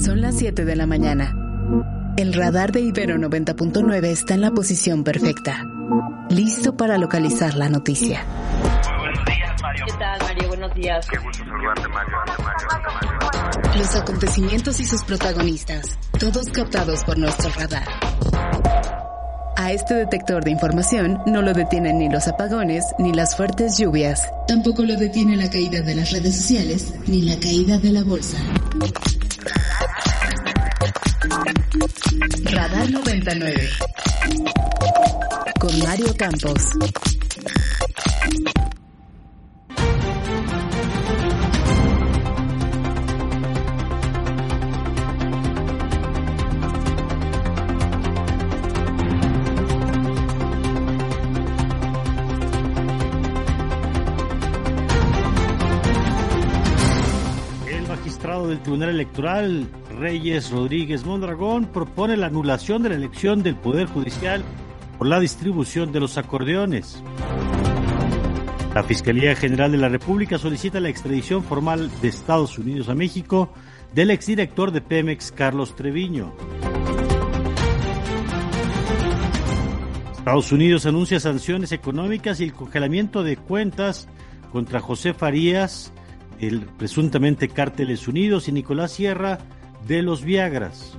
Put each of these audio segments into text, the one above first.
Son las 7 de la mañana. El radar de Ibero 90.9 está en la posición perfecta, listo para localizar la noticia. Buenos días, Mario. ¿Qué tal, Mario? Buenos días. Qué gusto saludarte, Mario. Los acontecimientos y sus protagonistas, todos captados por nuestro radar. A este detector de información no lo detienen ni los apagones ni las fuertes lluvias. Tampoco lo detiene la caída de las redes sociales ni la caída de la bolsa. Radar 99 con Mario Campos. Del Tribunal Electoral, Reyes Rodríguez Mondragón, propone la anulación de la elección del Poder Judicial por la distribución de los acordeones. La Fiscalía General de la República solicita la extradición formal de Estados Unidos a México del exdirector de Pemex, Carlos Treviño. Estados Unidos anuncia sanciones económicas y el congelamiento de cuentas contra José Farías, el presuntamente Cárteles Unidos, y Nicolás Sierra de los Viagras.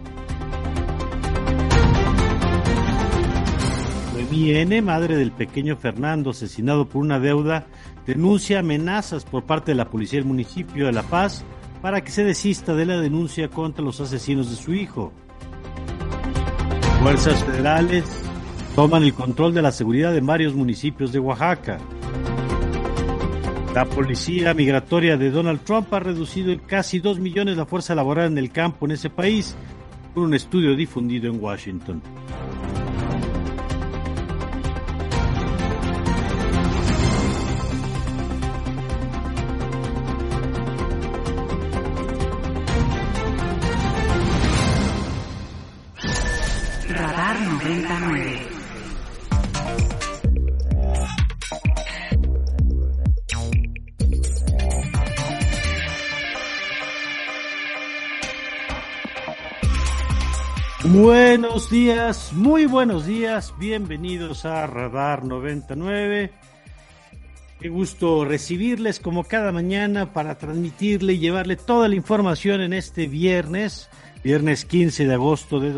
Noemí N., madre del pequeño Fernando asesinado por una deuda, denuncia amenazas por parte de la policía del municipio de La Paz para que se desista de la denuncia contra los asesinos de su hijo. Fuerzas federales toman el control de la seguridad en varios municipios de Oaxaca. La policía migratoria de Donald Trump ha reducido en casi 2 millones la fuerza laboral en el campo en ese país, por un estudio difundido en Washington. Radar 99. Buenos días, muy buenos días, bienvenidos a Radar 99. Qué gusto recibirles como cada mañana para transmitirle y llevarle toda la información en este viernes 15 de agosto de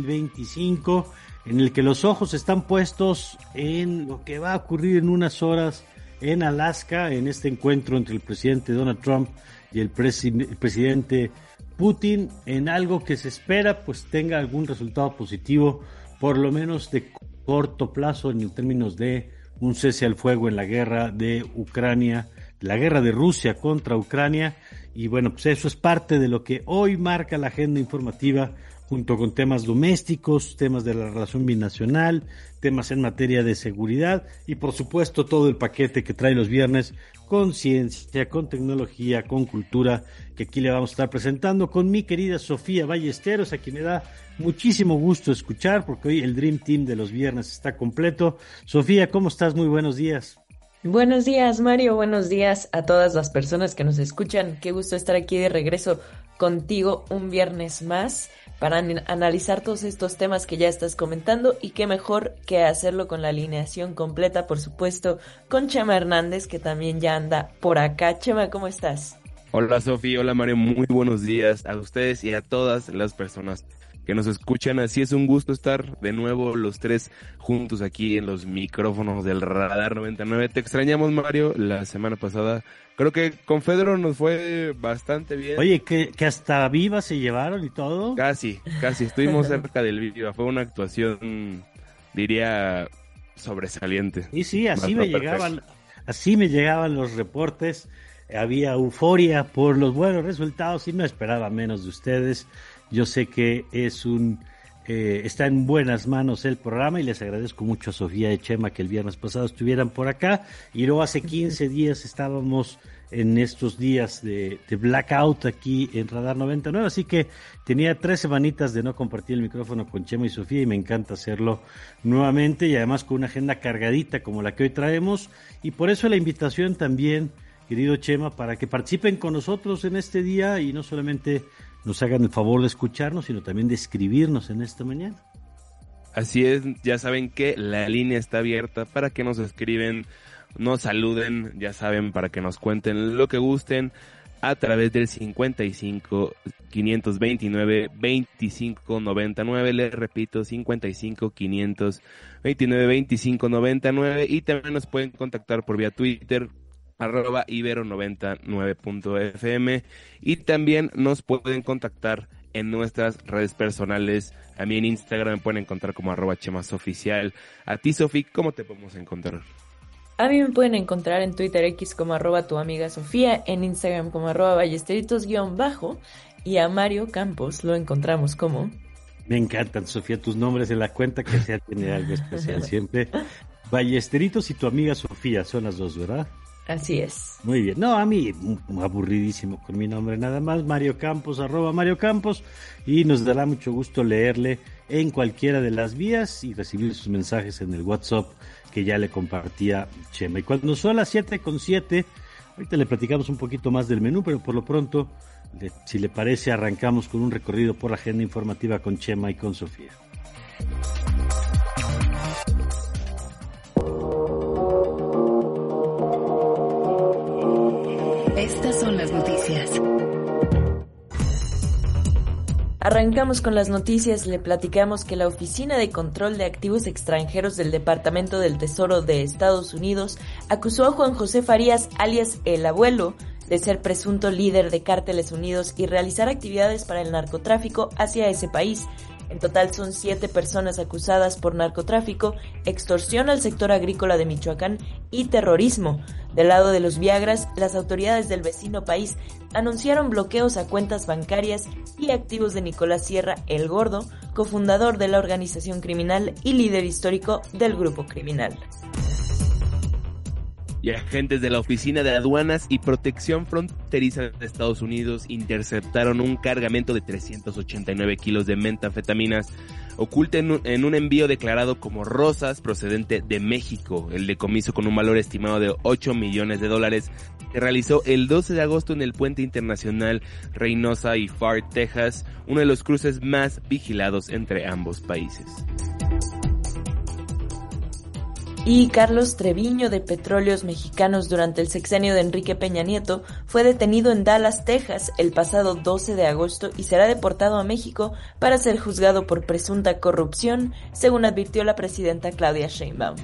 2025, en el que los ojos están puestos en lo que va a ocurrir en unas horas en Alaska, en este encuentro entre el presidente Donald Trump y el presidente Putin, en algo que se espera pues tenga algún resultado positivo, por lo menos de corto plazo, en términos de un cese al fuego en la guerra de Ucrania, la guerra de Rusia contra Ucrania. Y bueno, pues eso es parte de lo que hoy marca la agenda informativa, junto con temas domésticos, temas de la relación binacional, temas en materia de seguridad y por supuesto todo el paquete que trae los viernes con ciencia, con tecnología, con cultura, que aquí le vamos a estar presentando con mi querida Sofía Ballesteros, a quien me da muchísimo gusto escuchar, porque hoy el Dream Team de los viernes está completo. Sofía, ¿cómo estás? Muy buenos días. Buenos días, Mario. Buenos días a todas las personas que nos escuchan. Qué gusto estar aquí de regreso contigo un viernes más para analizar todos estos temas que ya estás comentando, y qué mejor que hacerlo con la alineación completa, por supuesto, con Chema Hernández, que también ya anda por acá. Chema, ¿cómo estás? Hola Sofi, hola Mario, muy buenos días a ustedes y a todas las personas que nos escuchan. Así es, un gusto estar de nuevo los tres juntos aquí en los micrófonos del Radar 99. Te extrañamos, Mario, la semana pasada. Creo que con Fedro nos fue bastante bien. Oye, que hasta Viva se llevaron y todo. Casi, estuvimos cerca del Viva. Fue una actuación, diría, sobresaliente. Y sí, así me llegaban los reportes. Había euforia por los buenos resultados y no esperaba menos de ustedes. Yo sé que está en buenas manos el programa y les agradezco mucho a Sofía y Chema que el viernes pasado estuvieran por acá, y luego hace 15 días estábamos en estos días de blackout aquí en Radar 99, así que tenía 3 semanitas de no compartir el micrófono con Chema y Sofía y me encanta hacerlo nuevamente, y además con una agenda cargadita como la que hoy traemos, y por eso la invitación también, querido Chema, para que participen con nosotros en este día y no solamente nos hagan el favor de escucharnos, sino también de escribirnos en esta mañana. Así es, ya saben que la línea está abierta para que nos escriben, nos saluden, ya saben, para que nos cuenten lo que gusten a través del 55 529 25 99, les repito, 55 529 25 99, y también nos pueden contactar por vía Twitter, @ibero99.fm, y también nos pueden contactar en nuestras redes personales. A mí en Instagram me pueden encontrar como @chemasoficial. A ti, Sofi, ¿cómo te podemos encontrar? A mí me pueden encontrar en Twitter X como @tuamigasofía, en Instagram como @ballesteritos_, y a Mario Campos lo encontramos como... Me encantan, Sofía, tus nombres en la cuenta, que sea tiene algo especial siempre. Ballesteritos y tu amiga Sofía, son las dos, ¿verdad? Así es. Muy bien. No, a mí aburridísimo con mi nombre nada más, Mario Campos, @Mario Campos, y nos dará mucho gusto leerle en cualquiera de las vías y recibir sus mensajes en el WhatsApp que ya le compartía Chema. Y cuando son las 7:07, ahorita le platicamos un poquito más del menú, pero por lo pronto, si le parece, arrancamos con un recorrido por la agenda informativa con Chema y con Sofía. Estas son las noticias. Arrancamos con las noticias. Le platicamos que la Oficina de Control de Activos Extranjeros del Departamento del Tesoro de Estados Unidos acusó a Juan José Farías, alias El Abuelo, de ser presunto líder de Cárteles Unidos y realizar actividades para el narcotráfico hacia ese país. En total son 7 personas acusadas por narcotráfico, extorsión al sector agrícola de Michoacán y terrorismo. Del lado de los Viagras, las autoridades del vecino país anunciaron bloqueos a cuentas bancarias y activos de Nicolás Sierra el Gordo, cofundador de la organización criminal y líder histórico del grupo criminal. Y agentes de la Oficina de Aduanas y Protección Fronteriza de Estados Unidos interceptaron un cargamento de 389 kilos de metanfetaminas oculta en un envío declarado como Rosas procedente de México. El decomiso, con un valor estimado de $8 millones, se realizó el 12 de agosto en el puente internacional Reynosa y Far, Texas, uno de los cruces más vigilados entre ambos países. Y Carlos Treviño, de Petróleos Mexicanos durante el sexenio de Enrique Peña Nieto, fue detenido en Dallas, Texas, el pasado 12 de agosto y será deportado a México para ser juzgado por presunta corrupción, según advirtió la presidenta Claudia Sheinbaum.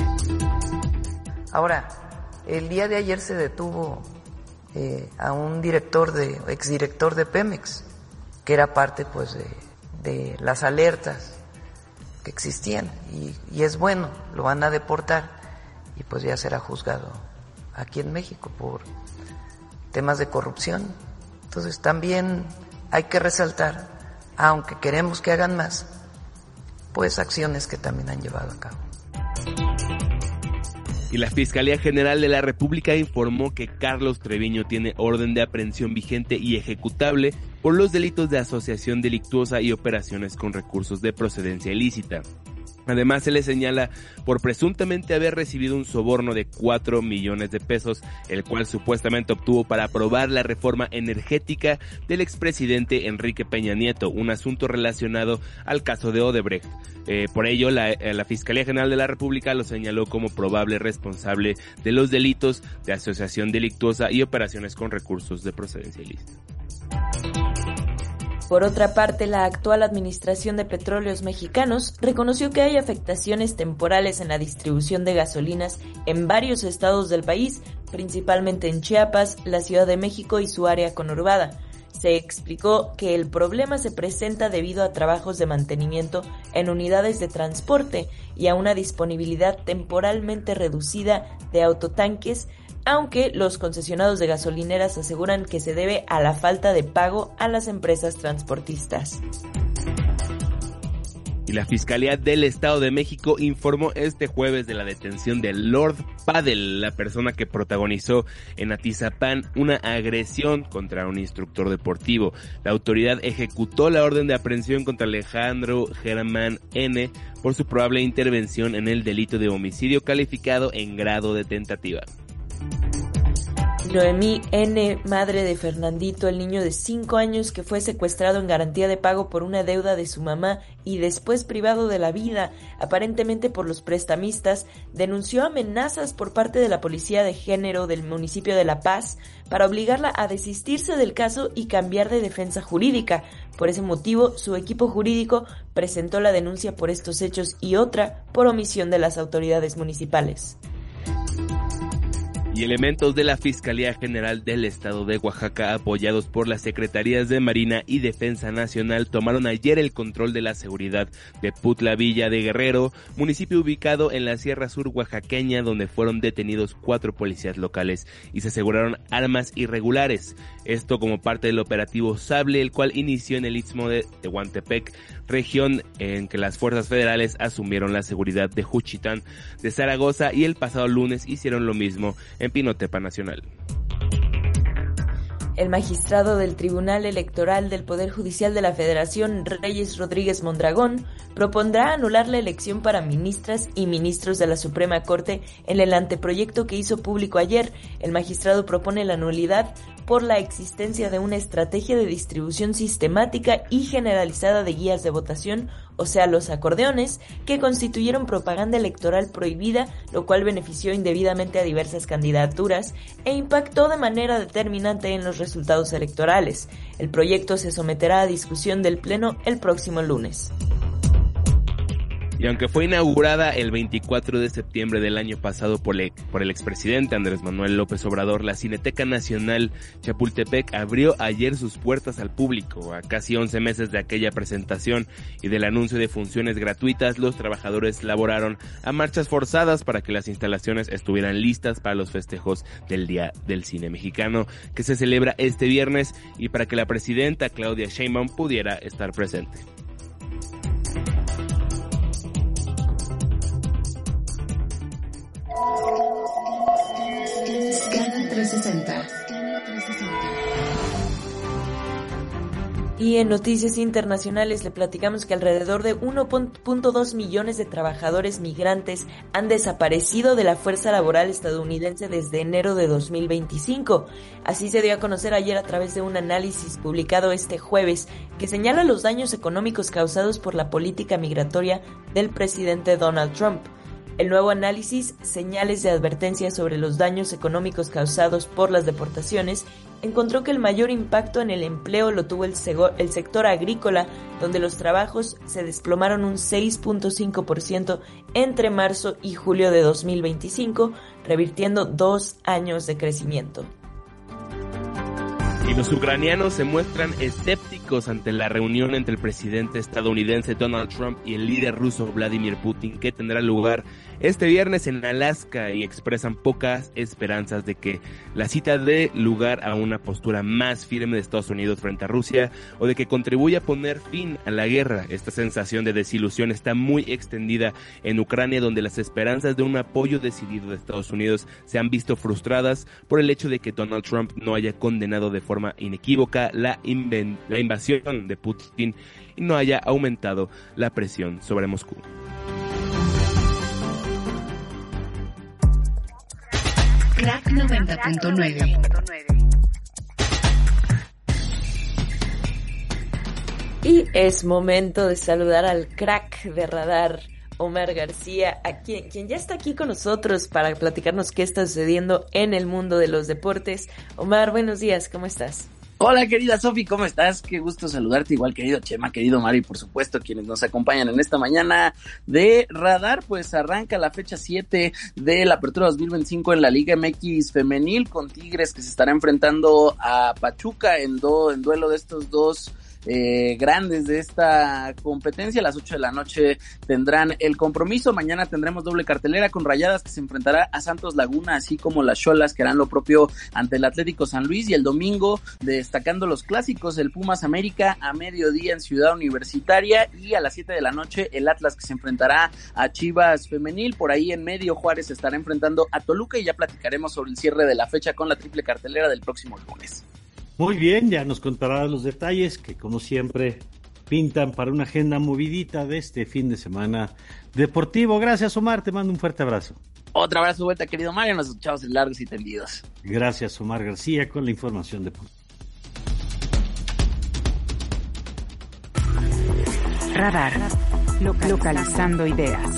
Ahora, el día de ayer se detuvo a un exdirector de Pemex, que era parte pues de las alertas que existían, y es bueno, lo van a deportar y pues ya será juzgado aquí en México por temas de corrupción. Entonces también hay que resaltar, aunque queremos que hagan más, pues acciones que también han llevado a cabo. Y la Fiscalía General de la República informó que Carlos Treviño tiene orden de aprehensión vigente y ejecutable por los delitos de asociación delictuosa y operaciones con recursos de procedencia ilícita. Además, se le señala por presuntamente haber recibido un soborno de 4 millones de pesos, el cual supuestamente obtuvo para aprobar la reforma energética del expresidente Enrique Peña Nieto, un asunto relacionado al caso de Odebrecht. Por ello, la Fiscalía General de la República lo señaló como probable responsable de los delitos de asociación delictuosa y operaciones con recursos de procedencia ilícita. Por otra parte, la actual administración de Petróleos Mexicanos reconoció que hay afectaciones temporales en la distribución de gasolinas en varios estados del país, principalmente en Chiapas, la Ciudad de México y su área conurbada. Se explicó que el problema se presenta debido a trabajos de mantenimiento en unidades de transporte y a una disponibilidad temporalmente reducida de autotanques, aunque los concesionados de gasolineras aseguran que se debe a la falta de pago a las empresas transportistas. Y la Fiscalía del Estado de México informó este jueves de la detención de Lord Padel, la persona que protagonizó en Atizapán una agresión contra un instructor deportivo. La autoridad ejecutó la orden de aprehensión contra Alejandro Germán N. por su probable intervención en el delito de homicidio calificado en grado de tentativa. Noemí N., madre de Fernandito, el niño de 5 años que fue secuestrado en garantía de pago por una deuda de su mamá y después privado de la vida, aparentemente por los prestamistas, denunció amenazas por parte de la Policía de Género del municipio de La Paz para obligarla a desistirse del caso y cambiar de defensa jurídica. Por ese motivo, su equipo jurídico presentó la denuncia por estos hechos y otra por omisión de las autoridades municipales. Y elementos de la Fiscalía General del Estado de Oaxaca, apoyados por las Secretarías de Marina y Defensa Nacional, tomaron ayer el control de la seguridad de Putla Villa de Guerrero, municipio ubicado en la Sierra Sur oaxaqueña, donde fueron detenidos 4 policías locales y se aseguraron armas irregulares. Esto como parte del operativo Sable, el cual inició en el Istmo de Tehuantepec, región en que las fuerzas federales asumieron la seguridad de Juchitán de Zaragoza, y el pasado lunes hicieron lo mismo en Pinotepa Nacional. El magistrado del Tribunal Electoral del Poder Judicial de la Federación, Reyes Rodríguez Mondragón, propondrá anular la elección para ministras y ministros de la Suprema Corte en el anteproyecto que hizo público ayer. El magistrado propone la nulidad por la existencia de una estrategia de distribución sistemática y generalizada de guías de votación, o sea, los acordeones, que constituyeron propaganda electoral prohibida, lo cual benefició indebidamente a diversas candidaturas e impactó de manera determinante en los resultados electorales. El proyecto se someterá a discusión del Pleno el próximo lunes. Y aunque fue inaugurada el 24 de septiembre del año pasado por el expresidente Andrés Manuel López Obrador, la Cineteca Nacional Chapultepec abrió ayer sus puertas al público. A casi 11 meses de aquella presentación y del anuncio de funciones gratuitas, los trabajadores laboraron a marchas forzadas para que las instalaciones estuvieran listas para los festejos del Día del Cine Mexicano, que se celebra este viernes, y para que la presidenta Claudia Sheinbaum pudiera estar presente. Scan 360. Y en noticias internacionales le platicamos que alrededor de 1.2 millones de trabajadores migrantes han desaparecido de la fuerza laboral estadounidense desde enero de 2025. Así se dio a conocer ayer a través de un análisis publicado este jueves que señala los daños económicos causados por la política migratoria del presidente Donald Trump. El nuevo análisis, señales de advertencia sobre los daños económicos causados por las deportaciones, encontró que el mayor impacto en el empleo lo tuvo el sector agrícola, donde los trabajos se desplomaron un 6.5% entre marzo y julio de 2025, revirtiendo 2 años de crecimiento. Y los ucranianos se muestran escépticos ante la reunión entre el presidente estadounidense Donald Trump y el líder ruso Vladimir Putin, que tendrá lugar este viernes en Alaska, y expresan pocas esperanzas de que la cita dé lugar a una postura más firme de Estados Unidos frente a Rusia, o de que contribuya a poner fin a la guerra. Esta sensación de desilusión está muy extendida en Ucrania, donde las esperanzas de un apoyo decidido de Estados Unidos se han visto frustradas por el hecho de que Donald Trump no haya condenado de forma inequívoca la invasión de Putin y no haya aumentado la presión sobre Moscú. Crack 90.9. Y es momento de saludar al crack de radar, Omar García, quien ya está aquí con nosotros para platicarnos qué está sucediendo en el mundo de los deportes. Omar, buenos días, ¿cómo estás? Hola querida Sofi, ¿cómo estás? Qué gusto saludarte, igual querido Chema, querido Mari, por supuesto, quienes nos acompañan en esta mañana de Radar. Pues arranca la fecha 7 de la Apertura 2025 en la Liga MX Femenil, con Tigres que se estará enfrentando a Pachuca en duelo de estos dos grandes de esta competencia. A las 8 de la noche tendrán el compromiso. Mañana tendremos doble cartelera con Rayadas, que se enfrentará a Santos Laguna, así como las Xolas, que harán lo propio ante el Atlético San Luis. Y el domingo, destacando los clásicos, el Pumas América a mediodía en Ciudad Universitaria, y a las 7 de la noche el Atlas, que se enfrentará a Chivas Femenil. Por ahí en medio, Juárez se estará enfrentando a Toluca, y ya platicaremos sobre el cierre de la fecha con la triple cartelera del próximo lunes. Muy bien, ya nos contará los detalles que, como siempre, pintan para una agenda movidita de este fin de semana deportivo. Gracias, Omar, te mando un fuerte abrazo. Otro abrazo de vuelta, querido Mario. Nos escuchamos en Largos y Tendidos. Gracias, Omar García, con la información de Radar. Localizando ideas.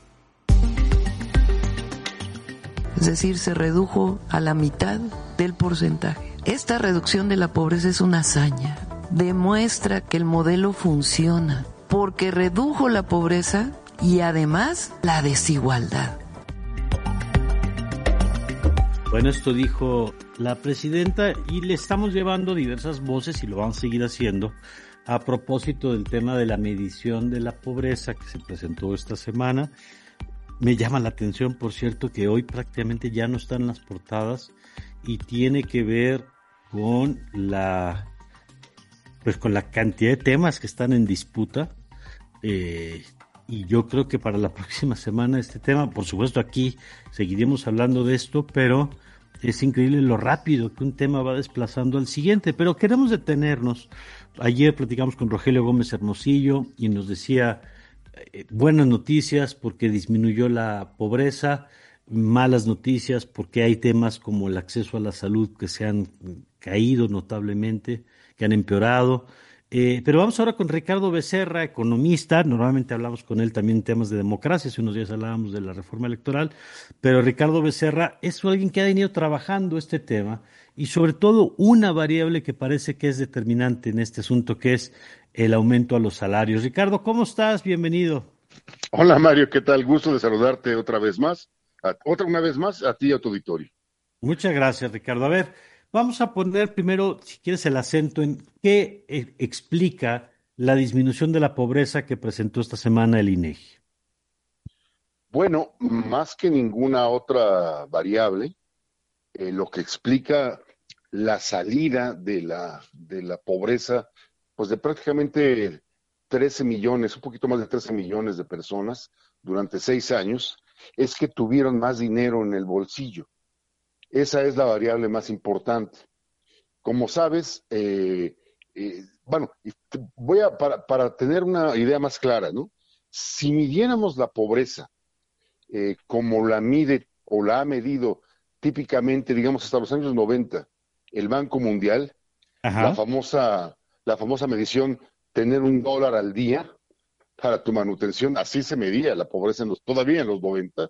Es decir, se redujo a la mitad del porcentaje. Esta reducción de la pobreza es una hazaña. Demuestra que el modelo funciona porque redujo la pobreza y además la desigualdad. Bueno, esto dijo la presidenta y le estamos llevando diversas voces y lo vamos a seguir haciendo a propósito del tema de la medición de la pobreza que se presentó esta semana. Me llama la atención, por cierto, que hoy prácticamente ya no están las portadas y tiene que ver con con la cantidad de temas que están en disputa. Y yo creo que para la próxima semana este tema, por supuesto aquí seguiremos hablando de esto, pero es increíble lo rápido que un tema va desplazando al siguiente. Pero queremos detenernos. Ayer platicamos con Rogelio Gómez Hermosillo y nos decía buenas noticias porque disminuyó la pobreza, malas noticias porque hay temas como el acceso a la salud que se han caído notablemente, que han empeorado. Pero vamos ahora con Ricardo Becerra, economista. Normalmente hablamos con él también en temas de democracia, hace unos días hablábamos de la reforma electoral, pero Ricardo Becerra es alguien que ha venido trabajando este tema y sobre todo una variable que parece que es determinante en este asunto, que es el aumento a los salarios. Ricardo, ¿cómo estás? Bienvenido. Hola Mario, ¿qué tal? Gusto de saludarte otra vez más, una vez más a ti y a tu auditorio. Muchas gracias, Ricardo. A ver, vamos a poner primero, si quieres, el acento en qué explica la disminución de la pobreza que presentó esta semana el INEGI. Bueno, más que ninguna otra variable, lo que explica la salida de la pobreza, pues de prácticamente 13 millones, un poquito más de 13 millones de personas durante 6 años, es que tuvieron más dinero en el bolsillo. Esa es la variable más importante. Como sabes, para tener una idea más clara, ¿no? Si midiéramos la pobreza como la mide o la ha medido típicamente, digamos, hasta los años 90, el Banco Mundial, la famosa medición, tener $1 al día para tu manutención, así se medía la pobreza todavía en los 90.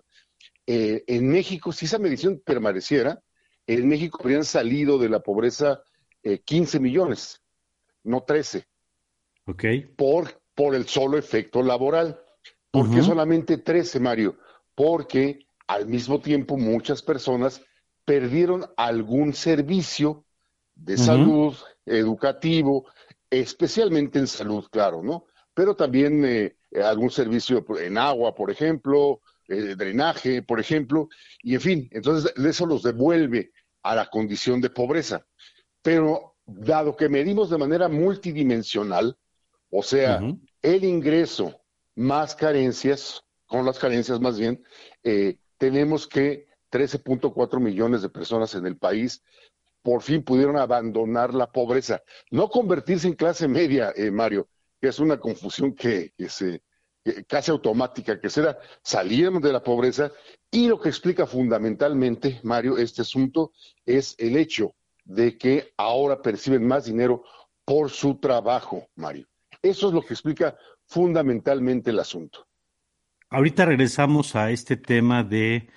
En México, si esa medición permaneciera, en México habrían salido de la pobreza 15 millones, no 13. Ok. Por el solo efecto laboral. ¿Por qué solamente 13, Mario? Porque al mismo tiempo muchas personas perdieron algún servicio de salud, educativo, especialmente en salud, claro, ¿no? Pero también algún servicio en agua, por ejemplo, drenaje, por ejemplo, y en fin, entonces eso los devuelve a la condición de pobreza. Pero dado que medimos de manera multidimensional, o sea, el ingreso más carencias, con las carencias más bien, tenemos que 13.4 millones de personas en el país por fin pudieron abandonar la pobreza. No convertirse en clase media, Mario, que es una confusión que casi automática, que será salieron de la pobreza, y lo que explica fundamentalmente, Mario, este asunto es el hecho de que ahora perciben más dinero por su trabajo, Mario. Eso es lo que explica fundamentalmente el asunto. Ahorita regresamos a este tema de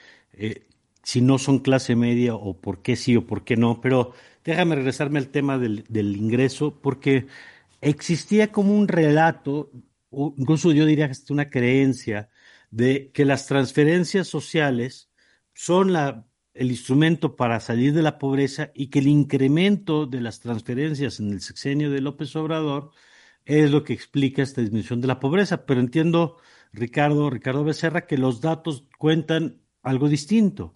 si no son clase media o por qué sí o por qué no, pero déjame regresarme al tema del ingreso, porque existía como un relato, o incluso yo diría que es una creencia, de que las transferencias sociales son el instrumento para salir de la pobreza y que el incremento de las transferencias en el sexenio de López Obrador es lo que explica esta disminución de la pobreza. Pero entiendo, Ricardo Becerra, que los datos cuentan algo distinto.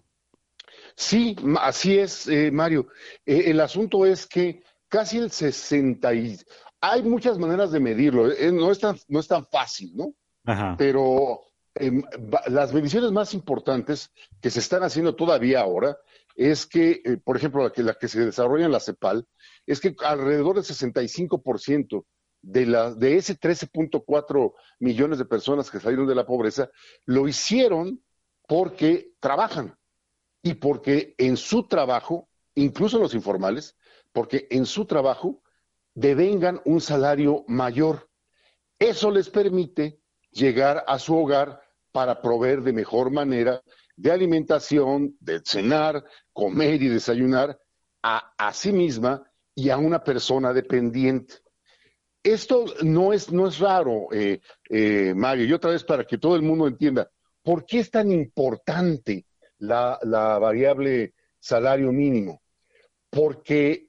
Sí, así es, Mario. El asunto es que casi el 60 hay muchas maneras de medirlo, no es tan fácil, ¿no? Ajá. Pero las mediciones más importantes que se están haciendo todavía ahora es que, por ejemplo, la que se desarrolla en la CEPAL, es que alrededor del 65% de ese 13.4 millones de personas que salieron de la pobreza, lo hicieron porque trabajan y porque en su trabajo, incluso los informales, porque en su trabajo devengan un salario mayor. Eso les permite llegar a su hogar para proveer de mejor manera de alimentación, de cenar, comer y desayunar a sí misma y a una persona dependiente. Esto no es raro, Mario, y otra vez para que todo el mundo entienda, ¿por qué es tan importante la variable salario mínimo? Porque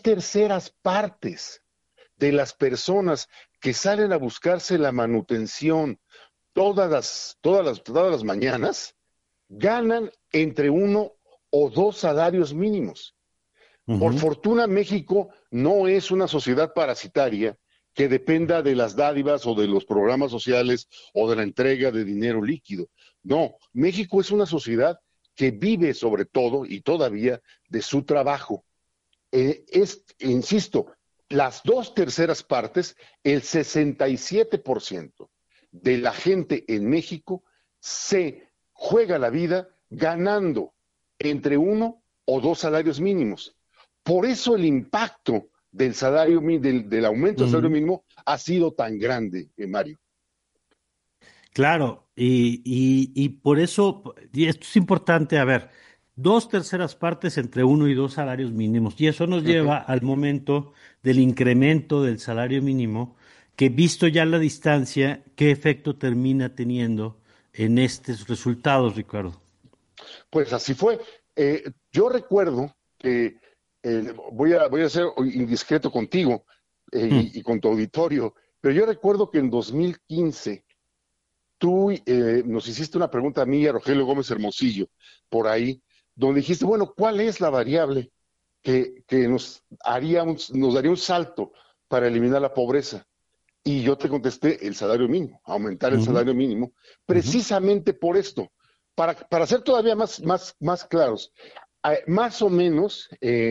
2/3 de las personas que salen a buscarse la manutención todas las mañanas ganan entre 1 o 2 salarios mínimos. Por fortuna, México no es una sociedad parasitaria que dependa de las dádivas o de los programas sociales o de la entrega de dinero líquido. No, México es una sociedad que vive sobre todo y todavía de su trabajo. Insisto, las 2/3 el 67% de la gente en México se juega la vida ganando entre 1 o 2 salarios mínimos. Por eso el impacto del del aumento del salario mínimo ha sido tan grande, Mario. Claro, y por eso, y esto es importante, a ver, 2/3 entre 1 y 2 salarios mínimos, y eso nos lleva al momento del incremento del salario mínimo, que visto ya la distancia, ¿qué efecto termina teniendo en estos resultados, Ricardo? Pues así fue. Yo recuerdo que voy a ser indiscreto contigo y con tu auditorio, pero yo recuerdo que en 2015 tú nos hiciste una pregunta a mí y a Rogelio Gómez Hermosillo, por ahí, donde dijiste, bueno, ¿cuál es la variable que nos daría un salto para eliminar la pobreza? Y yo te contesté el salario mínimo, aumentar el salario mínimo, precisamente por esto, para ser todavía más claros, más o menos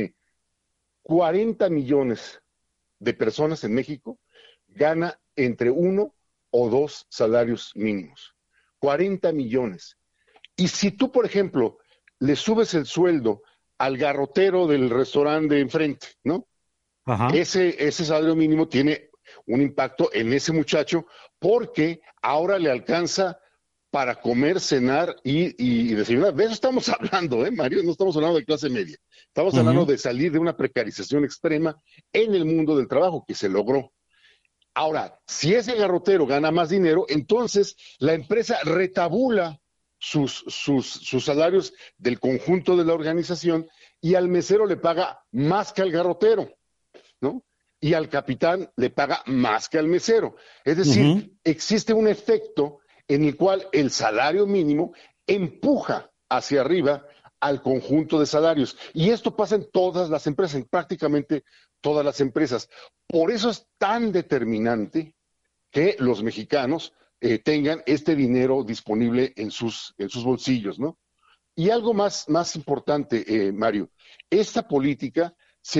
40 millones de personas en México gana entre 1 o 2 salarios mínimos. 40 millones. Y si tú, por ejemplo, le subes el sueldo al garrotero del restaurante de enfrente, ¿no? Ajá. Ese salario mínimo tiene un impacto en ese muchacho porque ahora le alcanza para comer, cenar y desayunar. De eso estamos hablando, Mario? No estamos hablando de clase media. Estamos hablando de salir de una precarización extrema en el mundo del trabajo que se logró. Ahora, si ese garrotero gana más dinero, entonces la empresa retabula sus salarios del conjunto de la organización y al mesero le paga más que al garrotero, ¿no? Y al capitán le paga más que al mesero. Es decir, existe un efecto en el cual el salario mínimo empuja hacia arriba al conjunto de salarios. Y esto pasa en todas las empresas, en prácticamente todas las empresas. Por eso es tan determinante que los mexicanos tengan este dinero disponible en sus bolsillos, ¿no? Y algo más importante, Mario, esta política se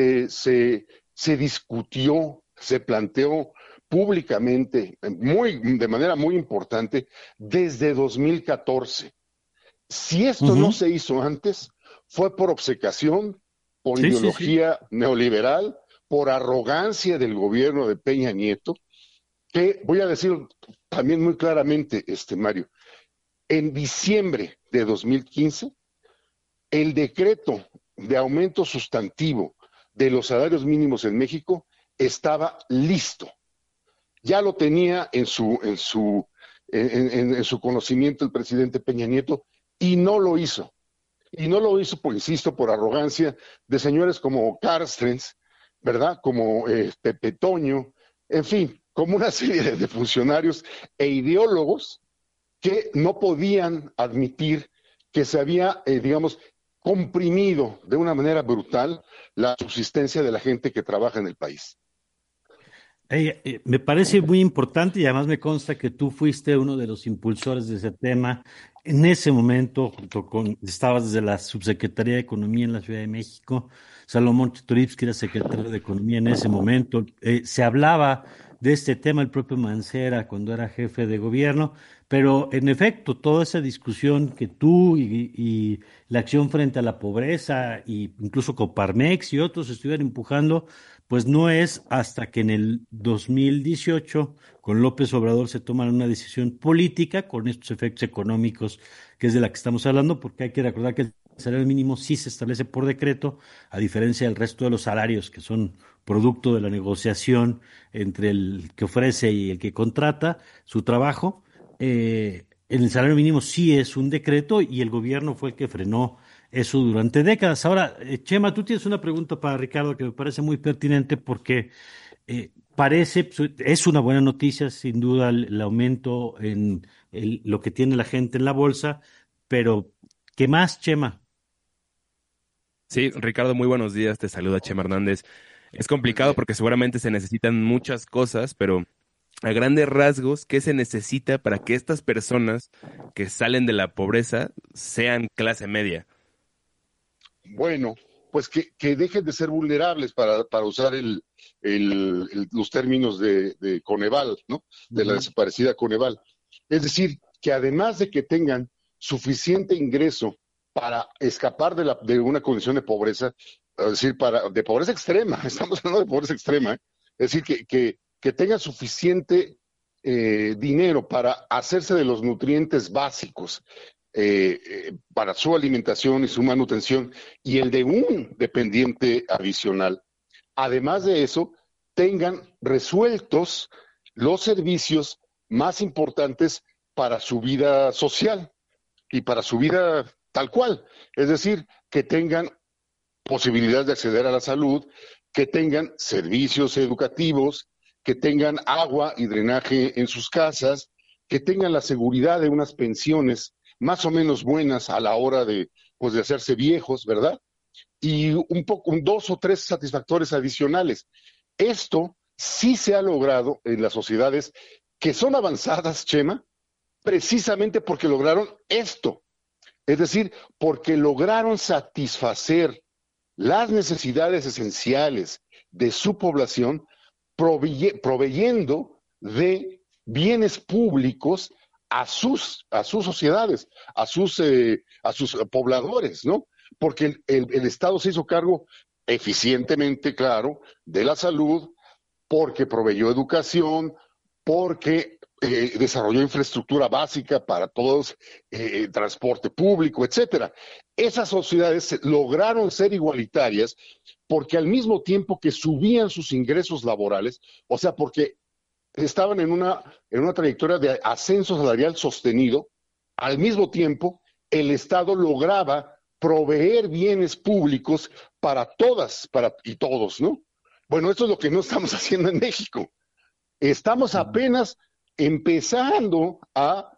discutió, se planteó públicamente, de manera muy importante, desde 2014. Si esto no se hizo antes, fue por obcecación, por ideología neoliberal, por arrogancia del gobierno de Peña Nieto, que voy a decir también muy claramente, Mario, en diciembre de 2015, el decreto de aumento sustantivo de los salarios mínimos en México estaba listo. Ya lo tenía en su conocimiento el presidente Peña Nieto y no lo hizo. Y no lo hizo, insisto, por arrogancia de señores como Carstens, ¿verdad? Como Pepe Toño, en fin, como una serie de funcionarios e ideólogos que no podían admitir que se había, comprimido de una manera brutal la subsistencia de la gente que trabaja en el país. Me parece muy importante y además me consta que tú fuiste uno de los impulsores de ese tema. En ese momento, estabas desde la Subsecretaría de Economía en la Ciudad de México, Salomón Chertorivsky era secretario de Economía en ese momento. Se hablaba de este tema el propio Mancera cuando era jefe de gobierno, pero en efecto, toda esa discusión que tú y la acción frente a la pobreza, e incluso Coparmex y otros estuvieron empujando, pues no es hasta que en el 2018 con López Obrador se toma una decisión política con estos efectos económicos, que es de la que estamos hablando, porque hay que recordar que el salario mínimo sí se establece por decreto, a diferencia del resto de los salarios que son producto de la negociación entre el que ofrece y el que contrata su trabajo. El salario mínimo sí es un decreto y el gobierno fue el que frenó eso durante décadas. Ahora, Chema, tú tienes una pregunta para Ricardo que me parece muy pertinente porque parece, es una buena noticia, sin duda, el aumento en lo que tiene la gente en la bolsa, pero ¿qué más, Chema? Sí, Ricardo, muy buenos días. Te saluda Chema Hernández. Es complicado porque seguramente se necesitan muchas cosas, pero a grandes rasgos, ¿qué se necesita para que estas personas que salen de la pobreza sean clase media? Bueno, pues que dejen de ser vulnerables para usar los términos de Coneval, ¿no? De la desaparecida Coneval. Es decir, que además de que tengan suficiente ingreso para escapar de una condición de pobreza, es decir, de pobreza extrema, estamos hablando de pobreza extrema, es decir, que tengan suficiente dinero para hacerse de los nutrientes básicos para su alimentación y su manutención y el de un dependiente adicional. Además de eso, tengan resueltos los servicios más importantes para su vida social y para su vida tal cual. Es decir, que tengan posibilidad de acceder a la salud, que tengan servicios educativos, que tengan agua y drenaje en sus casas, que tengan la seguridad de unas pensiones más o menos buenas a la hora de hacerse viejos, ¿verdad? Y dos o tres satisfactores adicionales. Esto sí se ha logrado en las sociedades que son avanzadas, Chema, precisamente porque lograron esto. Es decir, porque lograron satisfacer las necesidades esenciales de su población, proveyendo de bienes públicos a sus sociedades, a sus pobladores, ¿no? Porque el Estado se hizo cargo eficientemente, claro, de la salud, porque proveyó educación, porque desarrolló infraestructura básica para todos, transporte público, etcétera. Esas sociedades lograron ser igualitarias porque al mismo tiempo que subían sus ingresos laborales, o sea, porque estaban en una trayectoria de ascenso salarial sostenido, al mismo tiempo el Estado lograba proveer bienes públicos para todas y todos, ¿no? Bueno, esto es lo que no estamos haciendo en México. Estamos apenas empezando a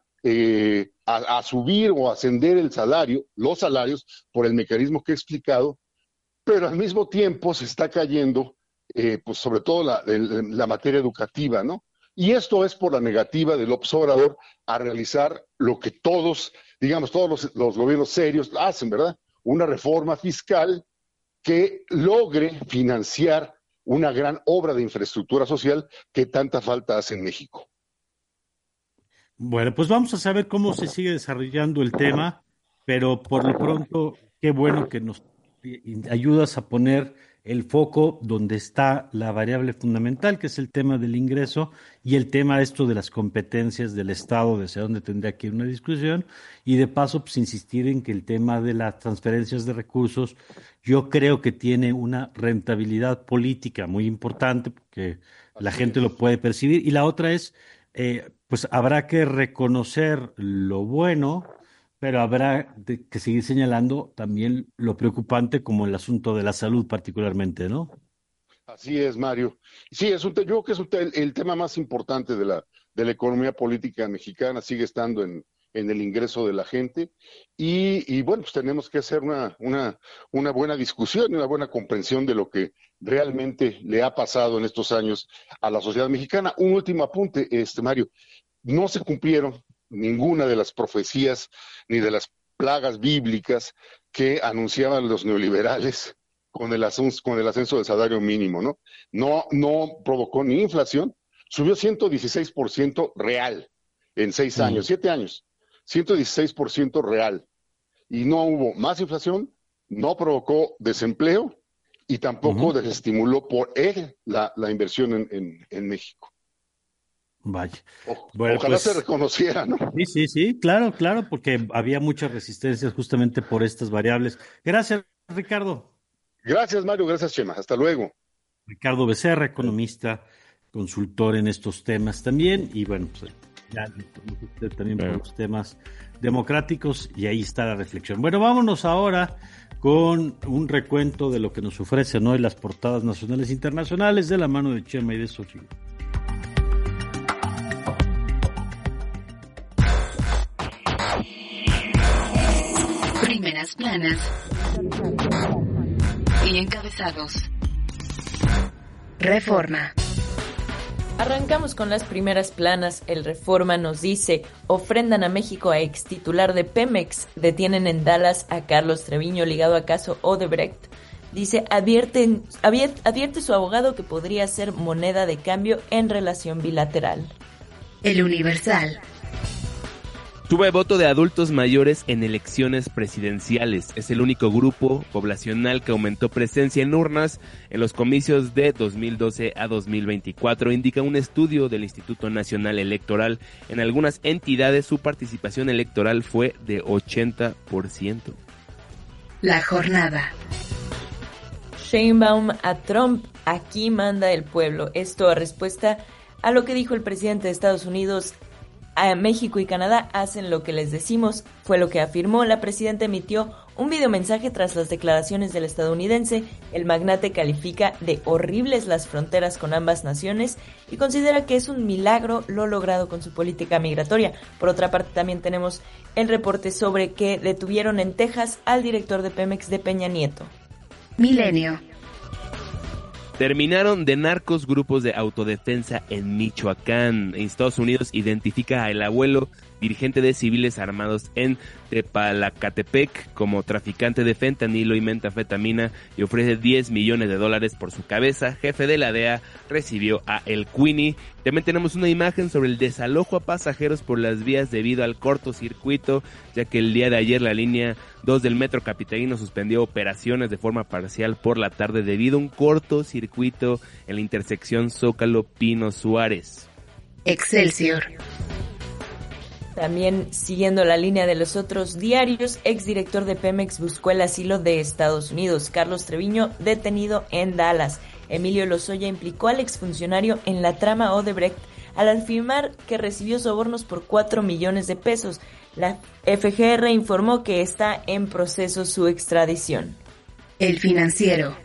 subir o ascender los salarios por el mecanismo que he explicado, pero al mismo tiempo se está cayendo, pues sobre todo la materia educativa, ¿no? Y esto es por la negativa del López Obrador a realizar lo que todos los gobiernos serios hacen, ¿verdad? Una reforma fiscal que logre financiar una gran obra de infraestructura social que tanta falta hace en México. Bueno, pues vamos a saber cómo se sigue desarrollando el tema, pero por lo pronto, qué bueno que nos ayudas a poner el foco donde está la variable fundamental, que es el tema del ingreso y el tema esto de las competencias del Estado, desde donde tendría que ir una discusión, y de paso, pues insistir en que el tema de las transferencias de recursos, yo creo que tiene una rentabilidad política muy importante, porque la gente lo puede percibir, y la otra es, pues habrá que reconocer lo bueno, pero habrá que seguir señalando también lo preocupante como el asunto de la salud particularmente, ¿no? Así es, Mario. Sí, yo creo que es el tema más importante de la economía política mexicana, sigue estando en el ingreso de la gente y bueno, pues tenemos que hacer una buena discusión y una buena comprensión de lo que realmente le ha pasado en estos años a la sociedad mexicana. Un último apunte, Mario, no se cumplieron ninguna de las profecías ni de las plagas bíblicas que anunciaban los neoliberales con el ascenso del salario mínimo, ¿no? No provocó ni inflación, subió 116% real en 6 años, 7 años, 116% real. Y no hubo más inflación, no provocó desempleo y tampoco desestimuló por la inversión en México. Vaya. Bueno, ojalá se reconociera, ¿no? Sí, claro, porque había muchas resistencias justamente por estas variables. Gracias, Ricardo. Gracias, Mario, gracias, Chema. Hasta luego. Ricardo Becerra, economista, consultor en estos temas también, y bueno, pues ya usted también por los temas democráticos, y ahí está la reflexión. Bueno, vámonos ahora con un recuento de lo que nos ofrecen hoy las portadas nacionales e internacionales de la mano de Chema y de Sofía. Primeras planas y encabezados. Reforma. Arrancamos con las primeras planas. El Reforma nos dice: ofrendan a México a ex titular de Pemex, detienen en Dallas a Carlos Treviño ligado a caso Odebrecht. Dice, advierte su abogado que podría ser moneda de cambio en relación bilateral. El Universal. Sube voto de adultos mayores en elecciones presidenciales. Es el único grupo poblacional que aumentó presencia en urnas en los comicios de 2012 a 2024, indica un estudio del Instituto Nacional Electoral. En algunas entidades su participación electoral fue de 80%. La jornada. Sheinbaum a Trump, aquí manda el pueblo. Esto a respuesta a lo que dijo el presidente de Estados Unidos. A México y Canadá hacen lo que les decimos, fue lo que afirmó. La presidenta emitió un videomensaje tras las declaraciones del estadounidense. El magnate califica de horribles las fronteras con ambas naciones y considera que es un milagro lo logrado con su política migratoria. Por otra parte, también tenemos el reporte sobre que detuvieron en Texas al director de Pemex de Peña Nieto. Milenio. Terminaron de narcos grupos de autodefensa en Michoacán. En Estados Unidos identifica al abuelo dirigente de civiles armados en Tepalacatepec como traficante de fentanilo y metanfetamina y ofrece $10 millones por su cabeza. Jefe de la DEA recibió a El Queenie. También tenemos una imagen sobre el desalojo a pasajeros por las vías debido al cortocircuito, ya que el día de ayer la línea 2 del metro capitalino suspendió operaciones de forma parcial por la tarde debido a un cortocircuito en la intersección Zócalo-Pino Suárez. Excelsior. También siguiendo la línea de los otros diarios, exdirector de Pemex buscó el asilo de Estados Unidos. Carlos Treviño detenido en Dallas. Emilio Lozoya implicó al exfuncionario en la trama Odebrecht al afirmar que recibió sobornos por $4 millones. La FGR informó que está en proceso su extradición. El Financiero.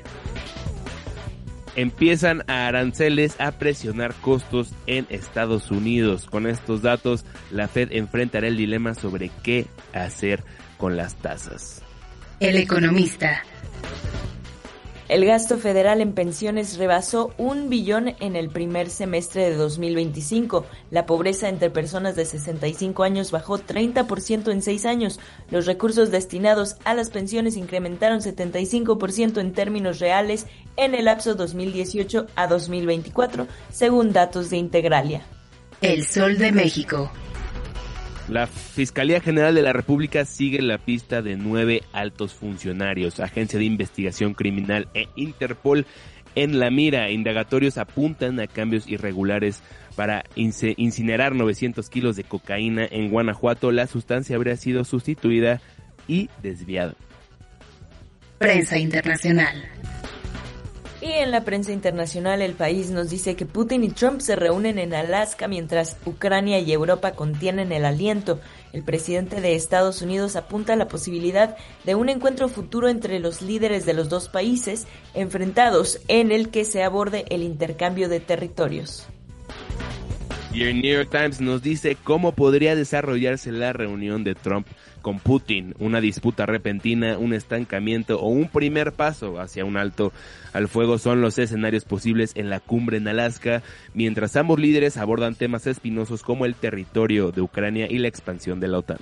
Empiezan a aranceles a presionar costos en Estados Unidos. Con estos datos, la Fed enfrentará el dilema sobre qué hacer con las tasas. El Economista. El gasto federal en pensiones rebasó $1 billón en el primer semestre de 2025. La pobreza entre personas de 65 años bajó 30% en 6 años. Los recursos destinados a las pensiones incrementaron 75% en términos reales en el lapso 2018 a 2024, según datos de Integralia. El Sol de México. La Fiscalía General de la República sigue la pista de 9 altos funcionarios. Agencia de Investigación Criminal e Interpol en la mira. Indagatorios apuntan a cambios irregulares para incinerar 900 kilos de cocaína en Guanajuato. La sustancia habría sido sustituida y desviada. Prensa internacional. Y en la prensa internacional, El País nos dice que Putin y Trump se reúnen en Alaska mientras Ucrania y Europa contienen el aliento. El presidente de Estados Unidos apunta a la posibilidad de un encuentro futuro entre los líderes de los dos países enfrentados en el que se aborde el intercambio de territorios. Y el New York Times nos dice cómo podría desarrollarse la reunión de Trump con Putin, una disputa repentina, un estancamiento o un primer paso hacia un alto al fuego son los escenarios posibles en la cumbre en Alaska, mientras ambos líderes abordan temas espinosos como el territorio de Ucrania y la expansión de la OTAN.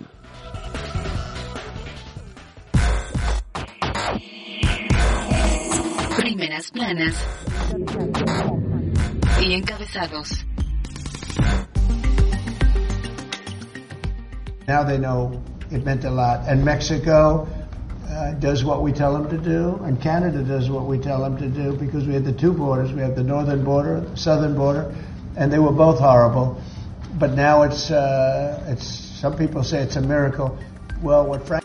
Primeras planas y encabezados. Now they know it meant a lot. And Mexico does what we tell them to do, and Canada does what we tell them to do, because we had the two borders. We have the northern border, the southern border, and they were both horrible. But now it's some people say it's a miracle. Well, what Frank...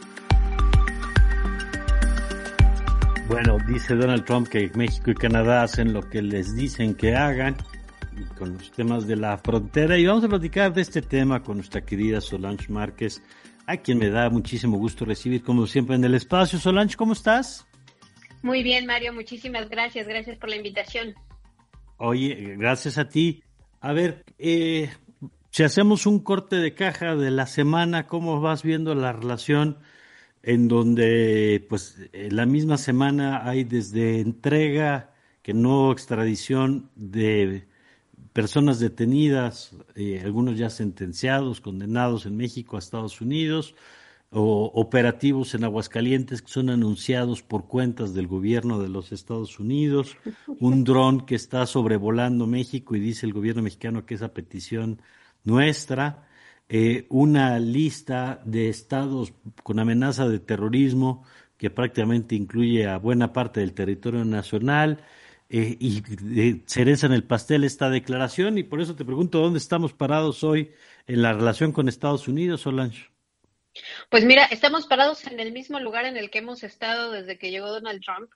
Bueno, dice Donald Trump que México y Canadá hacen lo que les dicen que hagan, y con los temas de la frontera, y vamos a platicar de este tema con nuestra querida Solange Márquez, a quien me da muchísimo gusto recibir como siempre en el espacio. Solange, ¿cómo estás? Muy bien, Mario, muchísimas gracias por la invitación. Oye, gracias a ti. A ver, si hacemos un corte de caja de la semana, ¿cómo vas viendo la relación en donde, pues, la misma semana hay desde entrega, que no extradición de personas detenidas, algunos ya sentenciados, condenados en México a Estados Unidos, o operativos en Aguascalientes que son anunciados por cuentas del gobierno de los Estados Unidos, un dron que está sobrevolando México y dice el gobierno mexicano que es a petición nuestra, una lista de estados con amenaza de terrorismo que prácticamente incluye a buena parte del territorio nacional, y cereza en el pastel esta declaración, y por eso te pregunto dónde estamos parados hoy en la relación con Estados Unidos, Solange. Pues mira, estamos parados en el mismo lugar en el que hemos estado desde que llegó Donald Trump,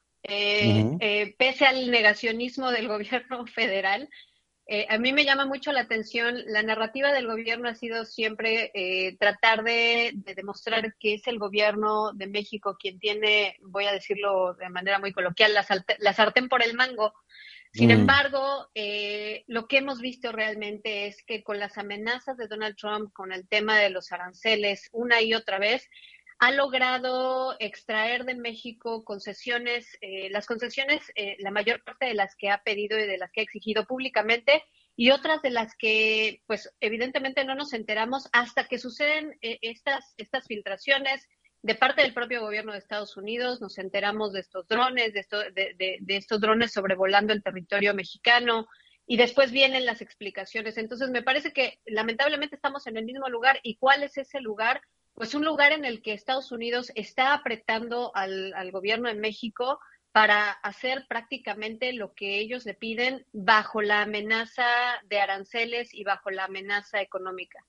pese al negacionismo del gobierno federal. A mí me llama mucho la atención, la narrativa del gobierno ha sido siempre tratar de demostrar que es el gobierno de México quien tiene, voy a decirlo de manera muy coloquial, la sartén por el mango. Sin embargo, lo que hemos visto realmente es que con las amenazas de Donald Trump, con el tema de los aranceles, una y otra vez, ha logrado extraer de México concesiones, las concesiones, la mayor parte de las que ha pedido y de las que ha exigido públicamente, y otras de las que, pues, evidentemente no nos enteramos hasta que suceden estas filtraciones de parte del propio gobierno de Estados Unidos. Nos enteramos de estos drones, de estos drones sobrevolando el territorio mexicano, y después vienen las explicaciones. Entonces, me parece que lamentablemente estamos en el mismo lugar. ¿Y cuál es ese lugar? Pues un lugar en el que Estados Unidos está apretando al gobierno de México para hacer prácticamente lo que ellos le piden bajo la amenaza de aranceles y bajo la amenaza económica.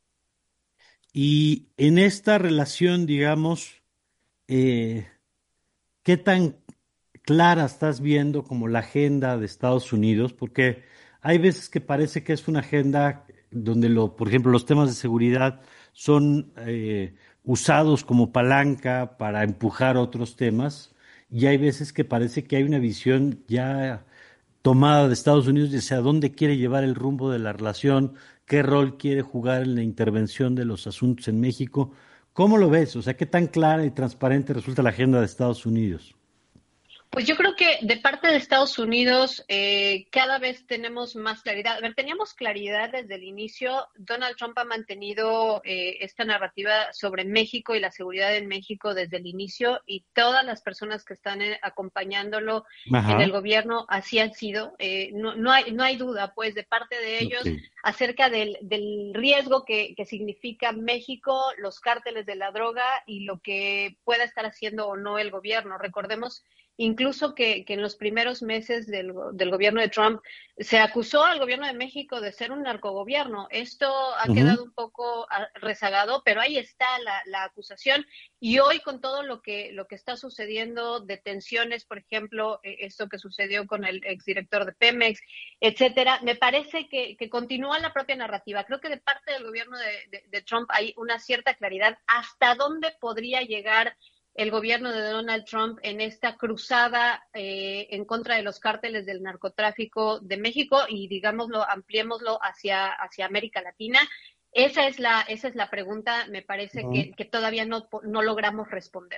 Y en esta relación, digamos, ¿qué tan clara estás viendo como la agenda de Estados Unidos? Porque hay veces que parece que es una agenda donde, por ejemplo, los temas de seguridad son usados como palanca para empujar otros temas, y hay veces que parece que hay una visión ya tomada de Estados Unidos de hacia dónde quiere llevar el rumbo de la relación, qué rol quiere jugar en la intervención de los asuntos en México. ¿Cómo lo ves? O sea, ¿qué tan clara y transparente resulta la agenda de Estados Unidos? Pues yo creo que de parte de Estados Unidos cada vez tenemos más claridad. A ver, teníamos claridad desde el inicio. Donald Trump ha mantenido esta narrativa sobre México y la seguridad en México desde el inicio, y todas las personas que están acompañándolo en el gobierno así han sido. No hay duda, pues, de parte de ellos acerca del riesgo que significa México, los cárteles de la droga y lo que pueda estar haciendo o no el gobierno. Recordemos incluso que en los primeros meses del gobierno de Trump se acusó al gobierno de México de ser un narcogobierno. Esto ha quedado un poco rezagado, pero ahí está la acusación. Y hoy, con todo lo que está sucediendo, detenciones, por ejemplo, esto que sucedió con el exdirector de Pemex, etcétera, me parece que continúa la propia narrativa. Creo que de parte del gobierno de Trump hay una cierta claridad hasta dónde podría llegar el gobierno de Donald Trump en esta cruzada en contra de los cárteles del narcotráfico de México, y, digámoslo, ampliémoslo hacia América Latina. Esa es la pregunta, me parece que todavía no logramos responder.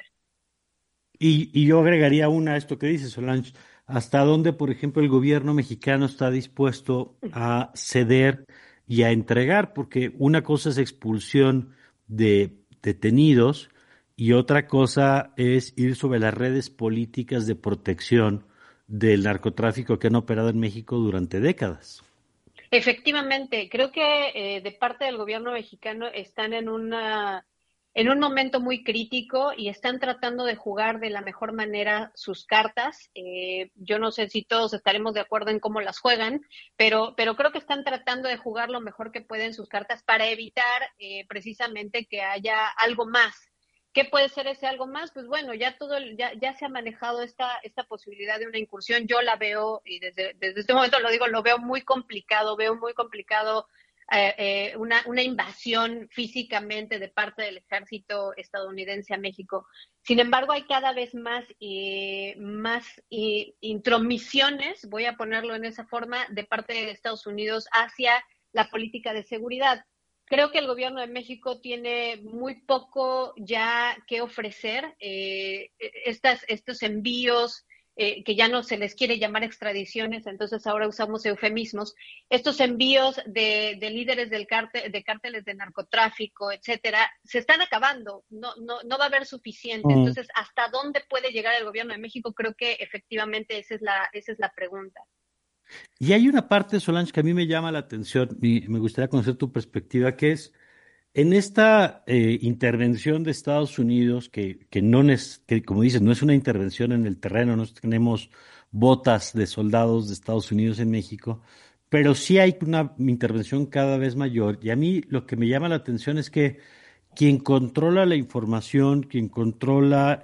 Y yo agregaría una a esto que dice Solange. ¿Hasta dónde, por ejemplo, el gobierno mexicano está dispuesto a ceder y a entregar? Porque una cosa es expulsión de detenidos, y otra cosa es ir sobre las redes políticas de protección del narcotráfico que han operado en México durante décadas. Efectivamente, creo que de parte del gobierno mexicano están en un momento muy crítico y están tratando de jugar de la mejor manera sus cartas. Yo no sé si todos estaremos de acuerdo en cómo las juegan, pero creo que están tratando de jugar lo mejor que pueden sus cartas para evitar precisamente que haya algo más. ¿Qué puede ser ese algo más? Pues bueno, ya se ha manejado esta posibilidad de una incursión. Yo la veo, y desde este momento lo digo, lo veo muy complicado una invasión físicamente de parte del ejército estadounidense a México. Sin embargo, hay cada vez más intromisiones, voy a ponerlo en esa forma, de parte de Estados Unidos hacia la política de seguridad. Creo que el gobierno de México tiene muy poco ya que ofrecer. Estos envíos, que ya no se les quiere llamar extradiciones, entonces ahora usamos eufemismos, estos envíos de líderes de cárteles de narcotráfico, etcétera, se están acabando. No va a haber suficiente. Entonces, ¿hasta dónde puede llegar el gobierno de México? Creo que efectivamente esa es la pregunta. Y hay una parte, Solange, que a mí me llama la atención y me gustaría conocer tu perspectiva, que es en esta intervención de Estados Unidos, que como dices, no es una intervención en el terreno, no tenemos botas de soldados de Estados Unidos en México, pero sí hay una intervención cada vez mayor. Y a mí lo que me llama la atención es que quien controla la información, quien controla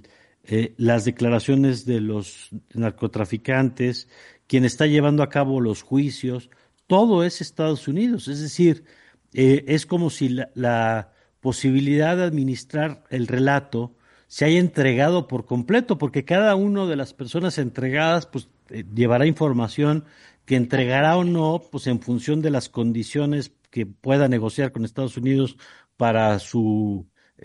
las declaraciones de los narcotraficantes, quien está llevando a cabo los juicios, todo es Estados Unidos. Es decir, es como si la posibilidad de administrar el relato se haya entregado por completo, porque cada una de las personas entregadas pues llevará información que entregará o no, pues en función de las condiciones que pueda negociar con Estados Unidos para su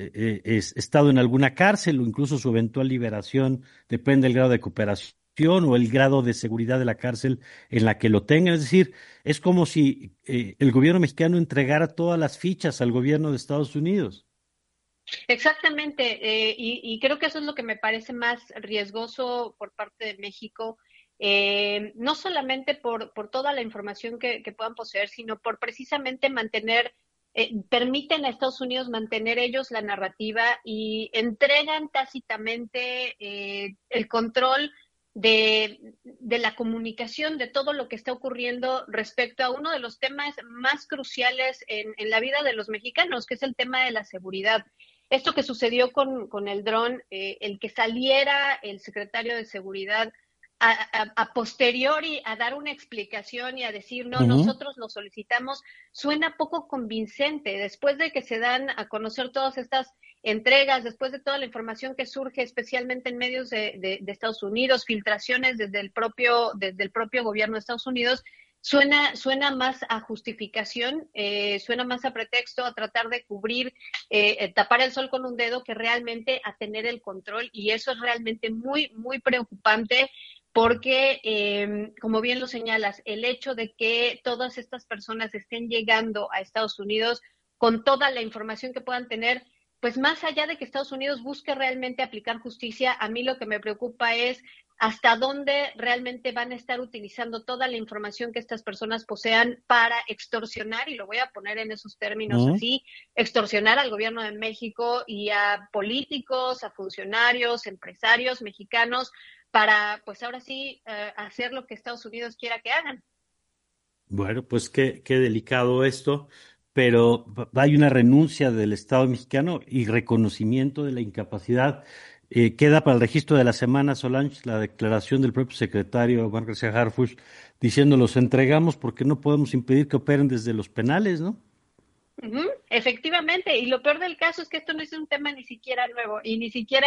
estado en alguna cárcel o incluso su eventual liberación, depende del grado de cooperación o el grado de seguridad de la cárcel en la que lo tengan. Es decir, es como si el gobierno mexicano entregara todas las fichas al gobierno de Estados Unidos. Exactamente, y creo que eso es lo que me parece más riesgoso por parte de México, no solamente por toda la información que puedan poseer, sino por precisamente permiten a Estados Unidos mantener ellos la narrativa y entregan tácitamente el control de la comunicación, de todo lo que está ocurriendo respecto a uno de los temas más cruciales en la vida de los mexicanos, que es el tema de la seguridad. Esto que sucedió con el dron, el que saliera el secretario de Seguridad a posteriori a dar una explicación y a decir, no, nosotros lo solicitamos, suena poco convincente. Después de que se dan a conocer todas estas entregas, después de toda la información que surge, especialmente en medios de Estados Unidos, filtraciones desde el propio gobierno de Estados Unidos, suena más a justificación, suena más a pretexto, a tratar de cubrir, tapar el sol con un dedo, que realmente a tener el control. Y eso es realmente muy, muy preocupante, porque, como bien lo señalas, el hecho de que todas estas personas estén llegando a Estados Unidos con toda la información que puedan tener, pues más allá de que Estados Unidos busque realmente aplicar justicia, a mí lo que me preocupa es hasta dónde realmente van a estar utilizando toda la información que estas personas posean para extorsionar, y lo voy a poner en esos términos así, extorsionar al gobierno de México y a políticos, a funcionarios, empresarios mexicanos, para, pues ahora sí, hacer lo que Estados Unidos quiera que hagan. Bueno, pues qué delicado esto, pero hay una renuncia del Estado mexicano y reconocimiento de la incapacidad. Queda para el registro de la semana, Solange, la declaración del propio secretario Omar García Harfuch diciendo los entregamos porque no podemos impedir que operen desde los penales, ¿no? Efectivamente, y lo peor del caso es que esto no es un tema ni siquiera nuevo y ni siquiera...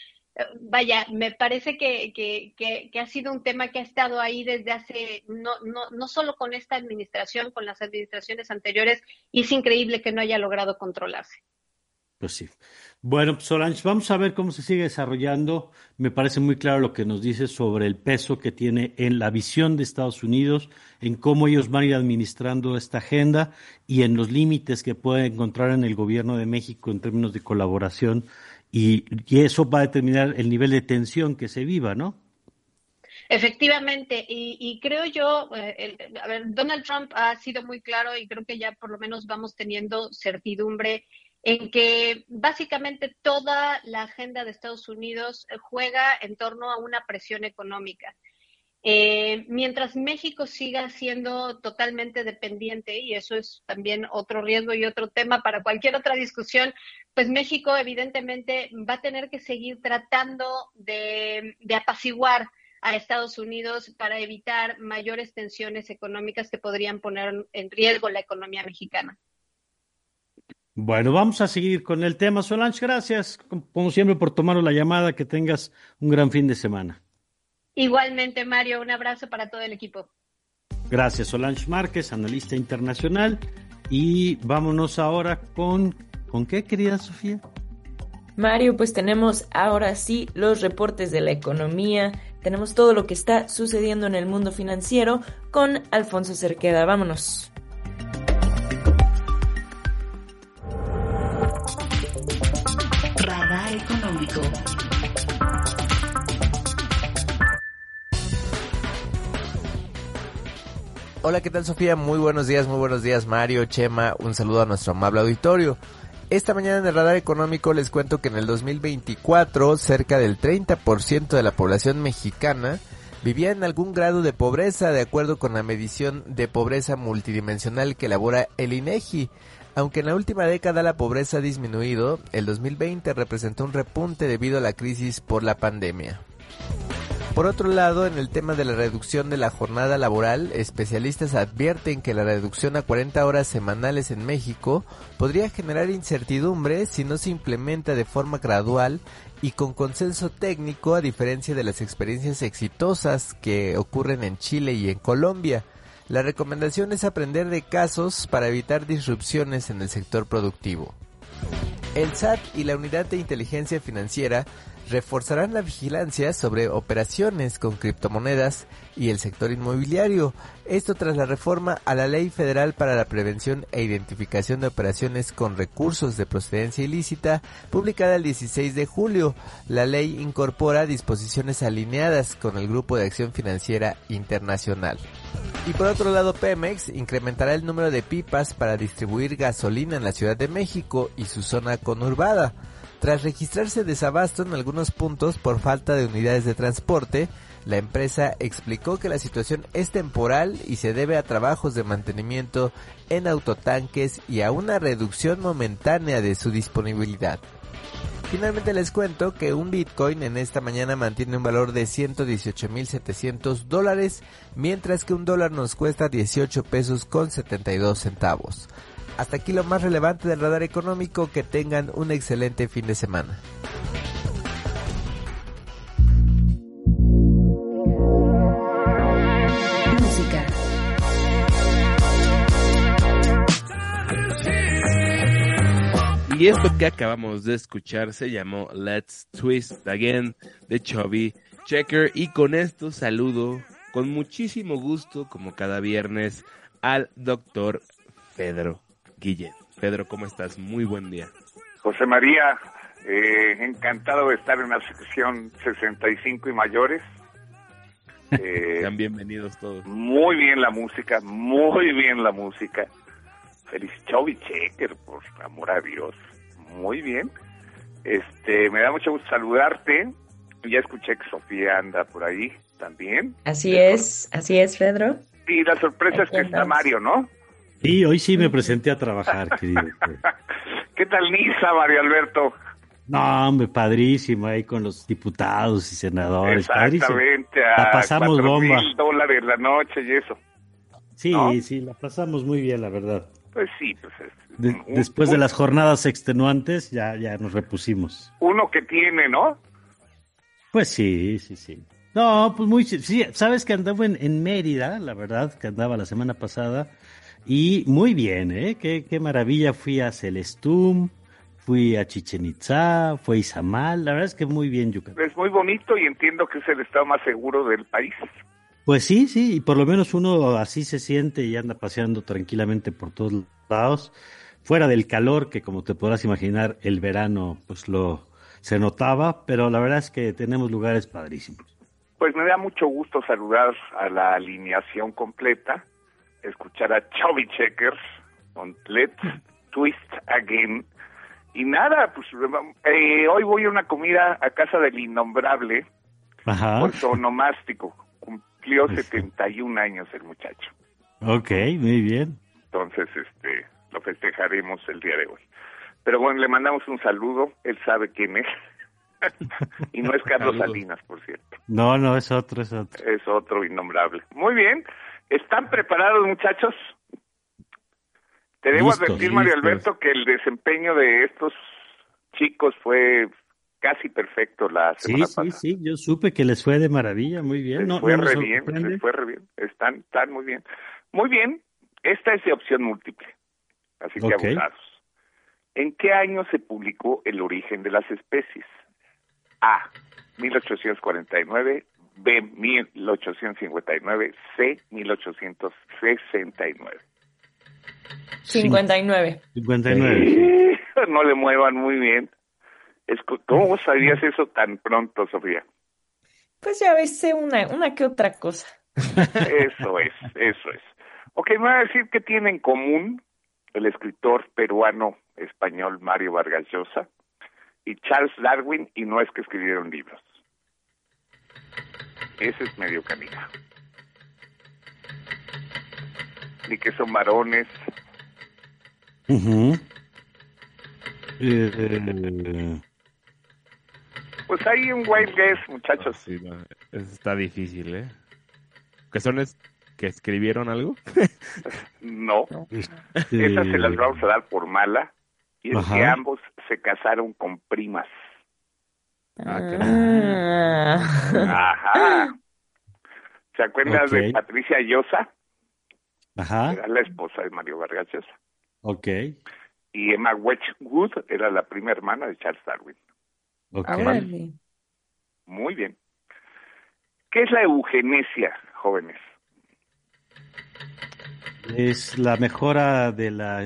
Vaya, me parece que ha sido un tema que ha estado ahí desde hace, no solo con esta administración, con las administraciones anteriores, y es increíble que no haya logrado controlarse. Pues sí. Bueno, Solange, vamos a ver cómo se sigue desarrollando. Me parece muy claro lo que nos dice sobre el peso que tiene en la visión de Estados Unidos, en cómo ellos van a ir administrando esta agenda y en los límites que pueden encontrar en el gobierno de México en términos de colaboración. Y eso va a determinar el nivel de tensión que se viva, ¿no? Efectivamente, y creo yo, a ver, Donald Trump ha sido muy claro y creo que ya por lo menos vamos teniendo certidumbre en que básicamente toda la agenda de Estados Unidos juega en torno a una presión económica. Mientras México siga siendo totalmente dependiente, y eso es también otro riesgo y otro tema para cualquier otra discusión, pues México evidentemente va a tener que seguir tratando de apaciguar a Estados Unidos para evitar mayores tensiones económicas que podrían poner en riesgo la economía mexicana. Bueno, vamos a seguir con el tema. Solange, gracias, como siempre, por tomarnos la llamada. Que tengas un gran fin de semana. Igualmente, Mario, un abrazo para todo el equipo. Gracias, Solange Márquez, analista internacional. Y vámonos ahora ¿con qué, querida Sofía? Mario, pues tenemos ahora sí los reportes de la economía, tenemos todo lo que está sucediendo en el mundo financiero con Alfonso Cerqueda. Vámonos. Radar económico. Hola, ¿qué tal, Sofía? Muy buenos días, Mario, Chema, un saludo a nuestro amable auditorio. Esta mañana en el Radar Económico les cuento que en el 2024 cerca del 30% de la población mexicana vivía en algún grado de pobreza, de acuerdo con la medición de pobreza multidimensional que elabora el INEGI. Aunque en la última década la pobreza ha disminuido, el 2020 representó un repunte debido a la crisis por la pandemia. Por otro lado, en el tema de la reducción de la jornada laboral, especialistas advierten que la reducción a 40 horas semanales en México podría generar incertidumbre si no se implementa de forma gradual y con consenso técnico, a diferencia de las experiencias exitosas que ocurren en Chile y en Colombia. La recomendación es aprender de casos para evitar disrupciones en el sector productivo. El SAT y la Unidad de Inteligencia Financiera reforzarán la vigilancia sobre operaciones con criptomonedas y el sector inmobiliario. Esto tras la reforma a la Ley Federal para la Prevención e Identificación de Operaciones con Recursos de Procedencia Ilícita, publicada el 16 de julio. La ley incorpora disposiciones alineadas con el Grupo de Acción Financiera Internacional. Y por otro lado, Pemex incrementará el número de pipas para distribuir gasolina en la Ciudad de México y su zona conurbada. Tras registrarse desabasto en algunos puntos por falta de unidades de transporte, la empresa explicó que la situación es temporal y se debe a trabajos de mantenimiento en autotanques y a una reducción momentánea de su disponibilidad. Finalmente les cuento que un Bitcoin en esta mañana mantiene un valor de $118,700, mientras que un dólar nos cuesta 18 pesos con 72 centavos. Hasta aquí lo más relevante del radar económico. Que tengan un excelente fin de semana. Música. Y esto que acabamos de escuchar se llamó Let's Twist Again de Chubby Checker. Y con esto saludo con muchísimo gusto, como cada viernes, al doctor Pedro Guillén. Pedro, ¿cómo estás? Muy buen día. José María, encantado de estar en la sección 65 y mayores. Sean bienvenidos todos. Muy bien la música, muy bien la música. Feliz Chubby Checker, por amor a Dios. Muy bien. Me da mucho gusto saludarte. Ya escuché que Sofía anda por ahí también. Así es, Pedro. Y la sorpresa es que está Mario, ¿no? Sí, hoy sí me presenté a trabajar, querido. ¿Qué tal Nisa, Mario Alberto? No, hombre, padrísimo, ahí con los diputados y senadores. Exactamente, la pasamos bomba. $4,000 la noche y eso. Sí, ¿no? Sí, la pasamos muy bien, la verdad. Pues sí, pues después de las jornadas extenuantes, ya nos repusimos. Uno que tiene, ¿no? Pues sí. No, pues sí, sabes que andaba en Mérida, la verdad, que andaba la semana pasada. Y muy bien, qué maravilla. Fui a Celestum, fui a Chichén Itzá, fui a Izamal. La verdad es que muy bien, Yucatán. Es muy bonito y entiendo que es el estado más seguro del país. Pues sí, y por lo menos uno así se siente y anda paseando tranquilamente por todos lados, fuera del calor que, como te podrás imaginar, el verano pues se notaba, pero la verdad es que tenemos lugares padrísimos. Pues me da mucho gusto saludar a la alineación completa, escuchar a Chubby Checkers con Let's Twist Again. Y nada, pues hoy voy a una comida a casa del innombrable, por su onomástico. Cumplió 71 años el muchacho. Ok, muy bien. Entonces, lo festejaremos el día de hoy. Pero bueno, le mandamos un saludo, él sabe quién es. Y no es Carlos Salinas, por cierto. No, es otro. Es otro innombrable. Muy bien. ¿Están preparados, muchachos? Te debo advertir, Mario Alberto, que el desempeño de estos chicos fue casi perfecto la semana pasada. Sí, yo supe que les fue de maravilla, muy bien. Les fue re bien. Están muy bien. Muy bien, esta es de opción múltiple, así que abusados. ¿En qué año se publicó El origen de las especies? A, 1849, B, 1859, C, 1869. 59. 59. Sí. No le muevan muy bien. ¿Cómo sabías eso tan pronto, Sofía? Pues ya ves, sé una que otra cosa. Eso es. Ok, me voy a decir qué tiene en común el escritor peruano-español Mario Vargas Llosa y Charles Darwin, y no es que escribieron libros. Ese es medio canija. Ni que son varones. Pues hay un wild guess, muchachos. Sí, no, eso está difícil, ¿eh? ¿Que son que escribieron algo? No. Esas se las vamos a dar por mala. Y es que ambos se casaron con primas. Ajá. ¿Se acuerdan de Patricia Llosa? Ajá. Era la esposa de Mario Vargas Llosa. Ok. Y Emma Wedgwood era la prima hermana de Charles Darwin. Ok. Muy bien. ¿Qué es la eugenesia, jóvenes? Es la mejora de la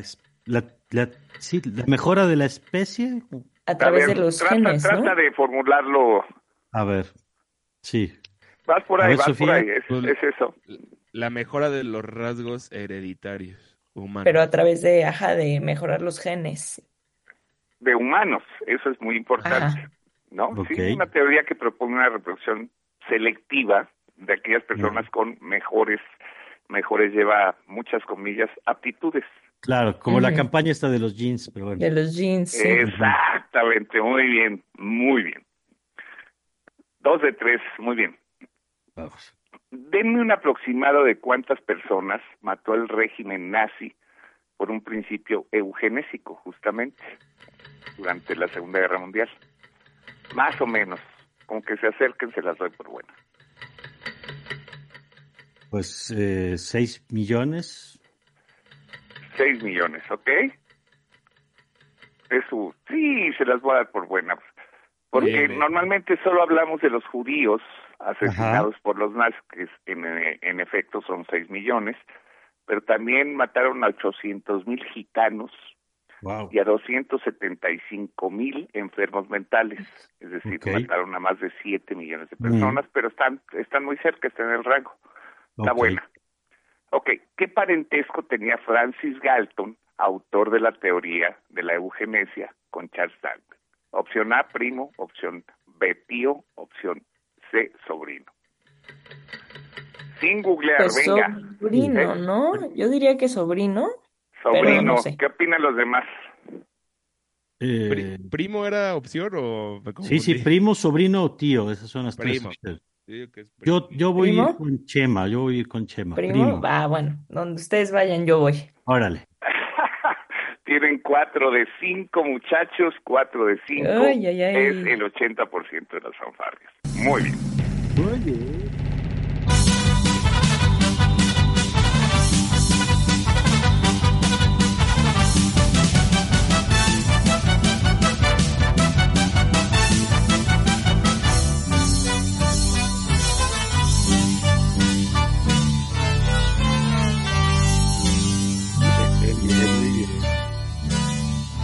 mejora de la especie. A través de los genes, Trata de formularlo. A ver, sí. Vas por ahí, Sofía. Es eso. La mejora de los rasgos hereditarios humanos. Pero a través de mejorar los genes. De humanos, eso es muy importante, ¿no? Okay. Sí, una teoría que propone una reproducción selectiva de aquellas personas con mejores, lleva muchas comillas, aptitudes. Claro, como la campaña esta de los jeans, pero bueno. De los jeans, sí. Exactamente, muy bien. 2 de 3, muy bien. Vamos. Denme un aproximado de cuántas personas mató el régimen nazi por un principio eugenésico, justamente, durante la Segunda Guerra Mundial. Más o menos, con que se acerquen se las doy por buenas. Pues 6 millones. 6 millones, ¿ok? Sí, se las voy a dar por buenas. Porque normalmente solo hablamos de los judíos asesinados por los nazis, que en efecto son 6 millones, pero también mataron a 800,000 gitanos y a 275,000 enfermos mentales. Es decir, mataron a más de 7 millones de personas, pero están muy cerca, están en el rango. Está buena. Ok, ¿qué parentesco tenía Francis Galton, autor de la teoría de la eugenesia, con Charles Darwin? Opción A, primo. Opción B, tío. Opción C, sobrino. Sin googlear, pues venga. Sobrino, ¿no? Yo diría que sobrino. Sobrino, no sé. ¿Qué opinan los demás? ¿Primo era opción o...? Sí, primo, sobrino o tío, esas son las tres opciones. Yo voy a ir con Chema, ¿Primo? Bueno, donde ustedes vayan yo voy. Órale. Tienen 4 de 5, muchachos, 4 de 5. Ay. Es el 80% de las fanfarrias. Muy bien. Oye.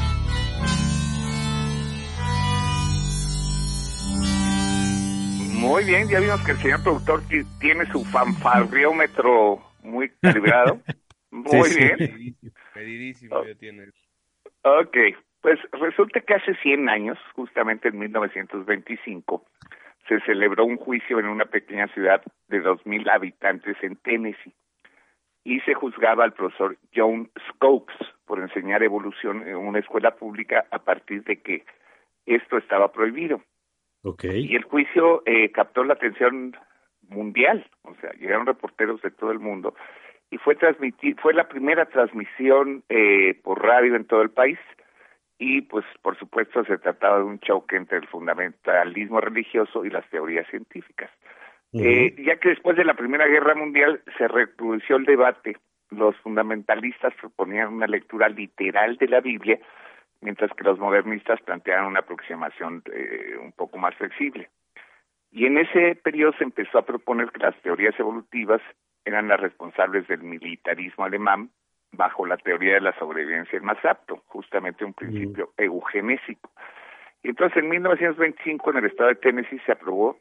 Muy muy bien, ya vimos que el señor productor tiene su fanfarriómetro muy calibrado. Muy bien. Pedidísimo ya tiene. Ok, pues resulta que hace 100 años, justamente en 1925, se celebró un juicio en una pequeña ciudad de 2,000 habitantes en Tennessee y se juzgaba al profesor John Stokes por enseñar evolución en una escuela pública a partir de que esto estaba prohibido. Okay. Y el juicio captó la atención mundial, o sea, llegaron reporteros de todo el mundo y fue la primera transmisión por radio en todo el país y pues por supuesto se trataba de un choque entre el fundamentalismo religioso y las teorías científicas. Ya que después de la Primera Guerra Mundial se recrudeció el debate, los fundamentalistas proponían una lectura literal de la Biblia, mientras que los modernistas planteaban una aproximación un poco más flexible. Y en ese periodo se empezó a proponer que las teorías evolutivas eran las responsables del militarismo alemán bajo la teoría de la sobrevivencia del más apto, justamente un principio eugenésico. Y entonces en 1925 en el estado de Tennessee se aprobó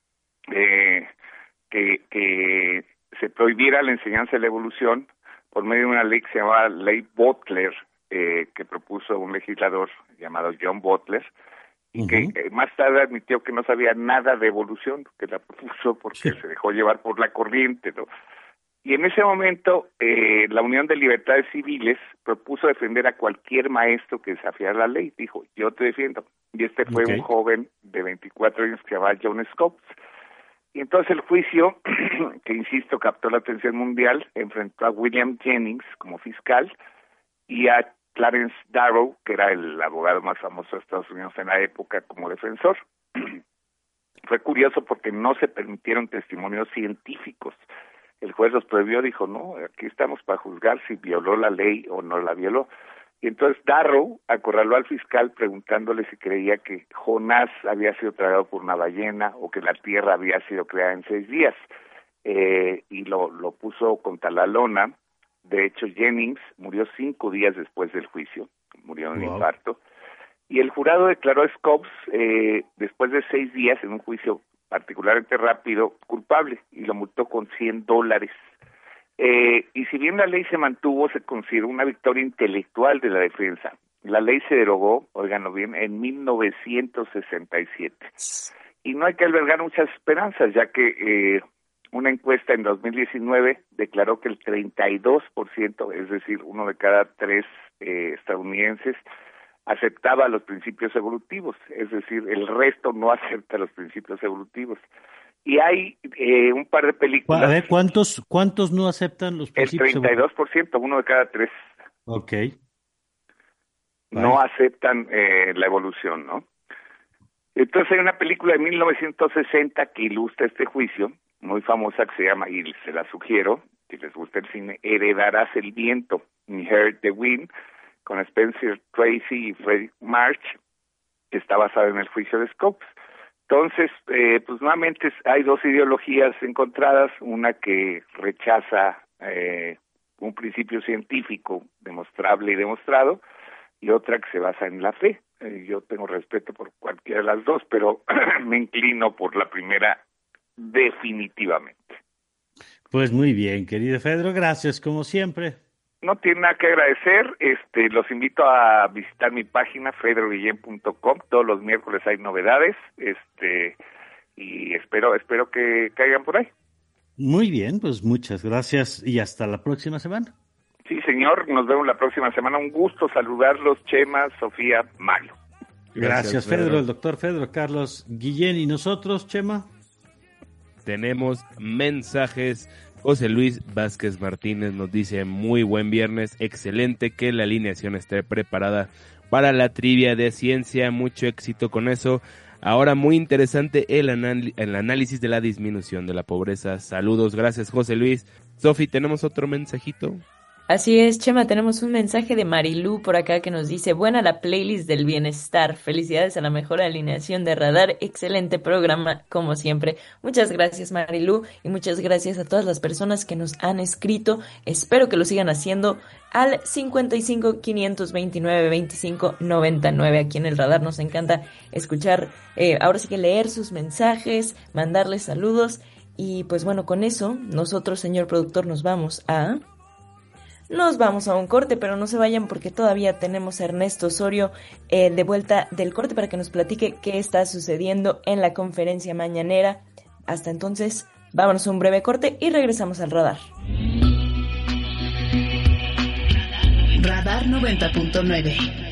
que se prohibiera la enseñanza de la evolución por medio de una ley que se llamaba Ley Butler, que propuso un legislador llamado John Butler, y que más tarde admitió que no sabía nada de evolución, que la propuso porque se dejó llevar por la corriente, ¿no? Y en ese momento, la Unión de Libertades Civiles propuso defender a cualquier maestro que desafiara la ley. Dijo, yo te defiendo. Y este fue un joven de 24 años que se llamaba John Stokes. Y entonces el juicio, que insisto, captó la atención mundial, enfrentó a William Jennings como fiscal y a Clarence Darrow, que era el abogado más famoso de Estados Unidos en la época, como defensor. Fue curioso porque no se permitieron testimonios científicos. El juez los prohibió, dijo, no, aquí estamos para juzgar si violó la ley o no la violó. Y entonces Darrow acorraló al fiscal preguntándole si creía que Jonás había sido tragado por una ballena o que la tierra había sido creada en 6 días. Y lo puso contra la lona. De hecho, Jennings murió 5 días después del juicio, murió de un infarto. Y el jurado declaró a Stokes, después de 6 días, en un juicio particularmente rápido, culpable, y lo multó con $100. Y si bien la ley se mantuvo, se consideró una victoria intelectual de la defensa. La ley se derogó, óiganlo bien, en 1967. Y no hay que albergar muchas esperanzas, ya que una encuesta en 2019 declaró que el 32%, es decir, 1 de cada 3 estadounidenses, aceptaba los principios evolutivos, es decir, el resto no acepta los principios evolutivos. Y hay un par de películas... A ver, ¿cuántos no aceptan los principios evolutivos? El 32%, 1 de cada 3. Ok. No aceptan la evolución, ¿no? Entonces hay una película de 1960 que ilustra este juicio, muy famosa, que se llama, y se la sugiero, si les gusta el cine, Heredarás el viento, Inherit the Wind, con Spencer Tracy y Freddie March, que está basada en el juicio de Stokes. Entonces, pues nuevamente hay 2 ideologías encontradas, una que rechaza un principio científico demostrable y demostrado, y otra que se basa en la fe. Yo tengo respeto por cualquiera de las 2, pero me inclino por la primera definitivamente. Pues muy bien, querido Fedro, gracias como siempre. No tiene nada que agradecer, los invito a visitar mi página fedroguillén.com, todos los miércoles hay novedades, y espero que caigan por ahí. Muy bien, pues muchas gracias y hasta la próxima semana. Sí, señor, nos vemos la próxima semana, un gusto saludarlos, Chema, Sofía, Mario. Gracias, Fedro, el doctor Fedro Carlos Guillén. ¿Y nosotros, Chema? Tenemos mensajes. José Luis Vázquez Martínez nos dice, muy buen viernes, excelente que la alineación esté preparada para la trivia de ciencia, mucho éxito con eso. Ahora muy interesante el análisis de la disminución de la pobreza. Saludos, gracias José Luis. Sofi, ¿tenemos otro mensajito? Así es, Chema, tenemos un mensaje de Marilú por acá que nos dice: buena la playlist del bienestar, felicidades a la mejor alineación de Radar, excelente programa como siempre. Muchas gracias, Marilú, y muchas gracias a todas las personas que nos han escrito. Espero que lo sigan haciendo al 55 529 25 99. Aquí en el Radar nos encanta escuchar, ahora sí que leer sus mensajes, mandarles saludos. Y pues bueno, con eso nosotros, señor productor, nos vamos a un corte, pero no se vayan porque todavía tenemos a Ernesto Osorio de vuelta del corte para que nos platique qué está sucediendo en la conferencia mañanera. Hasta entonces, vámonos a un breve corte y regresamos al Radar. Radar 90.9.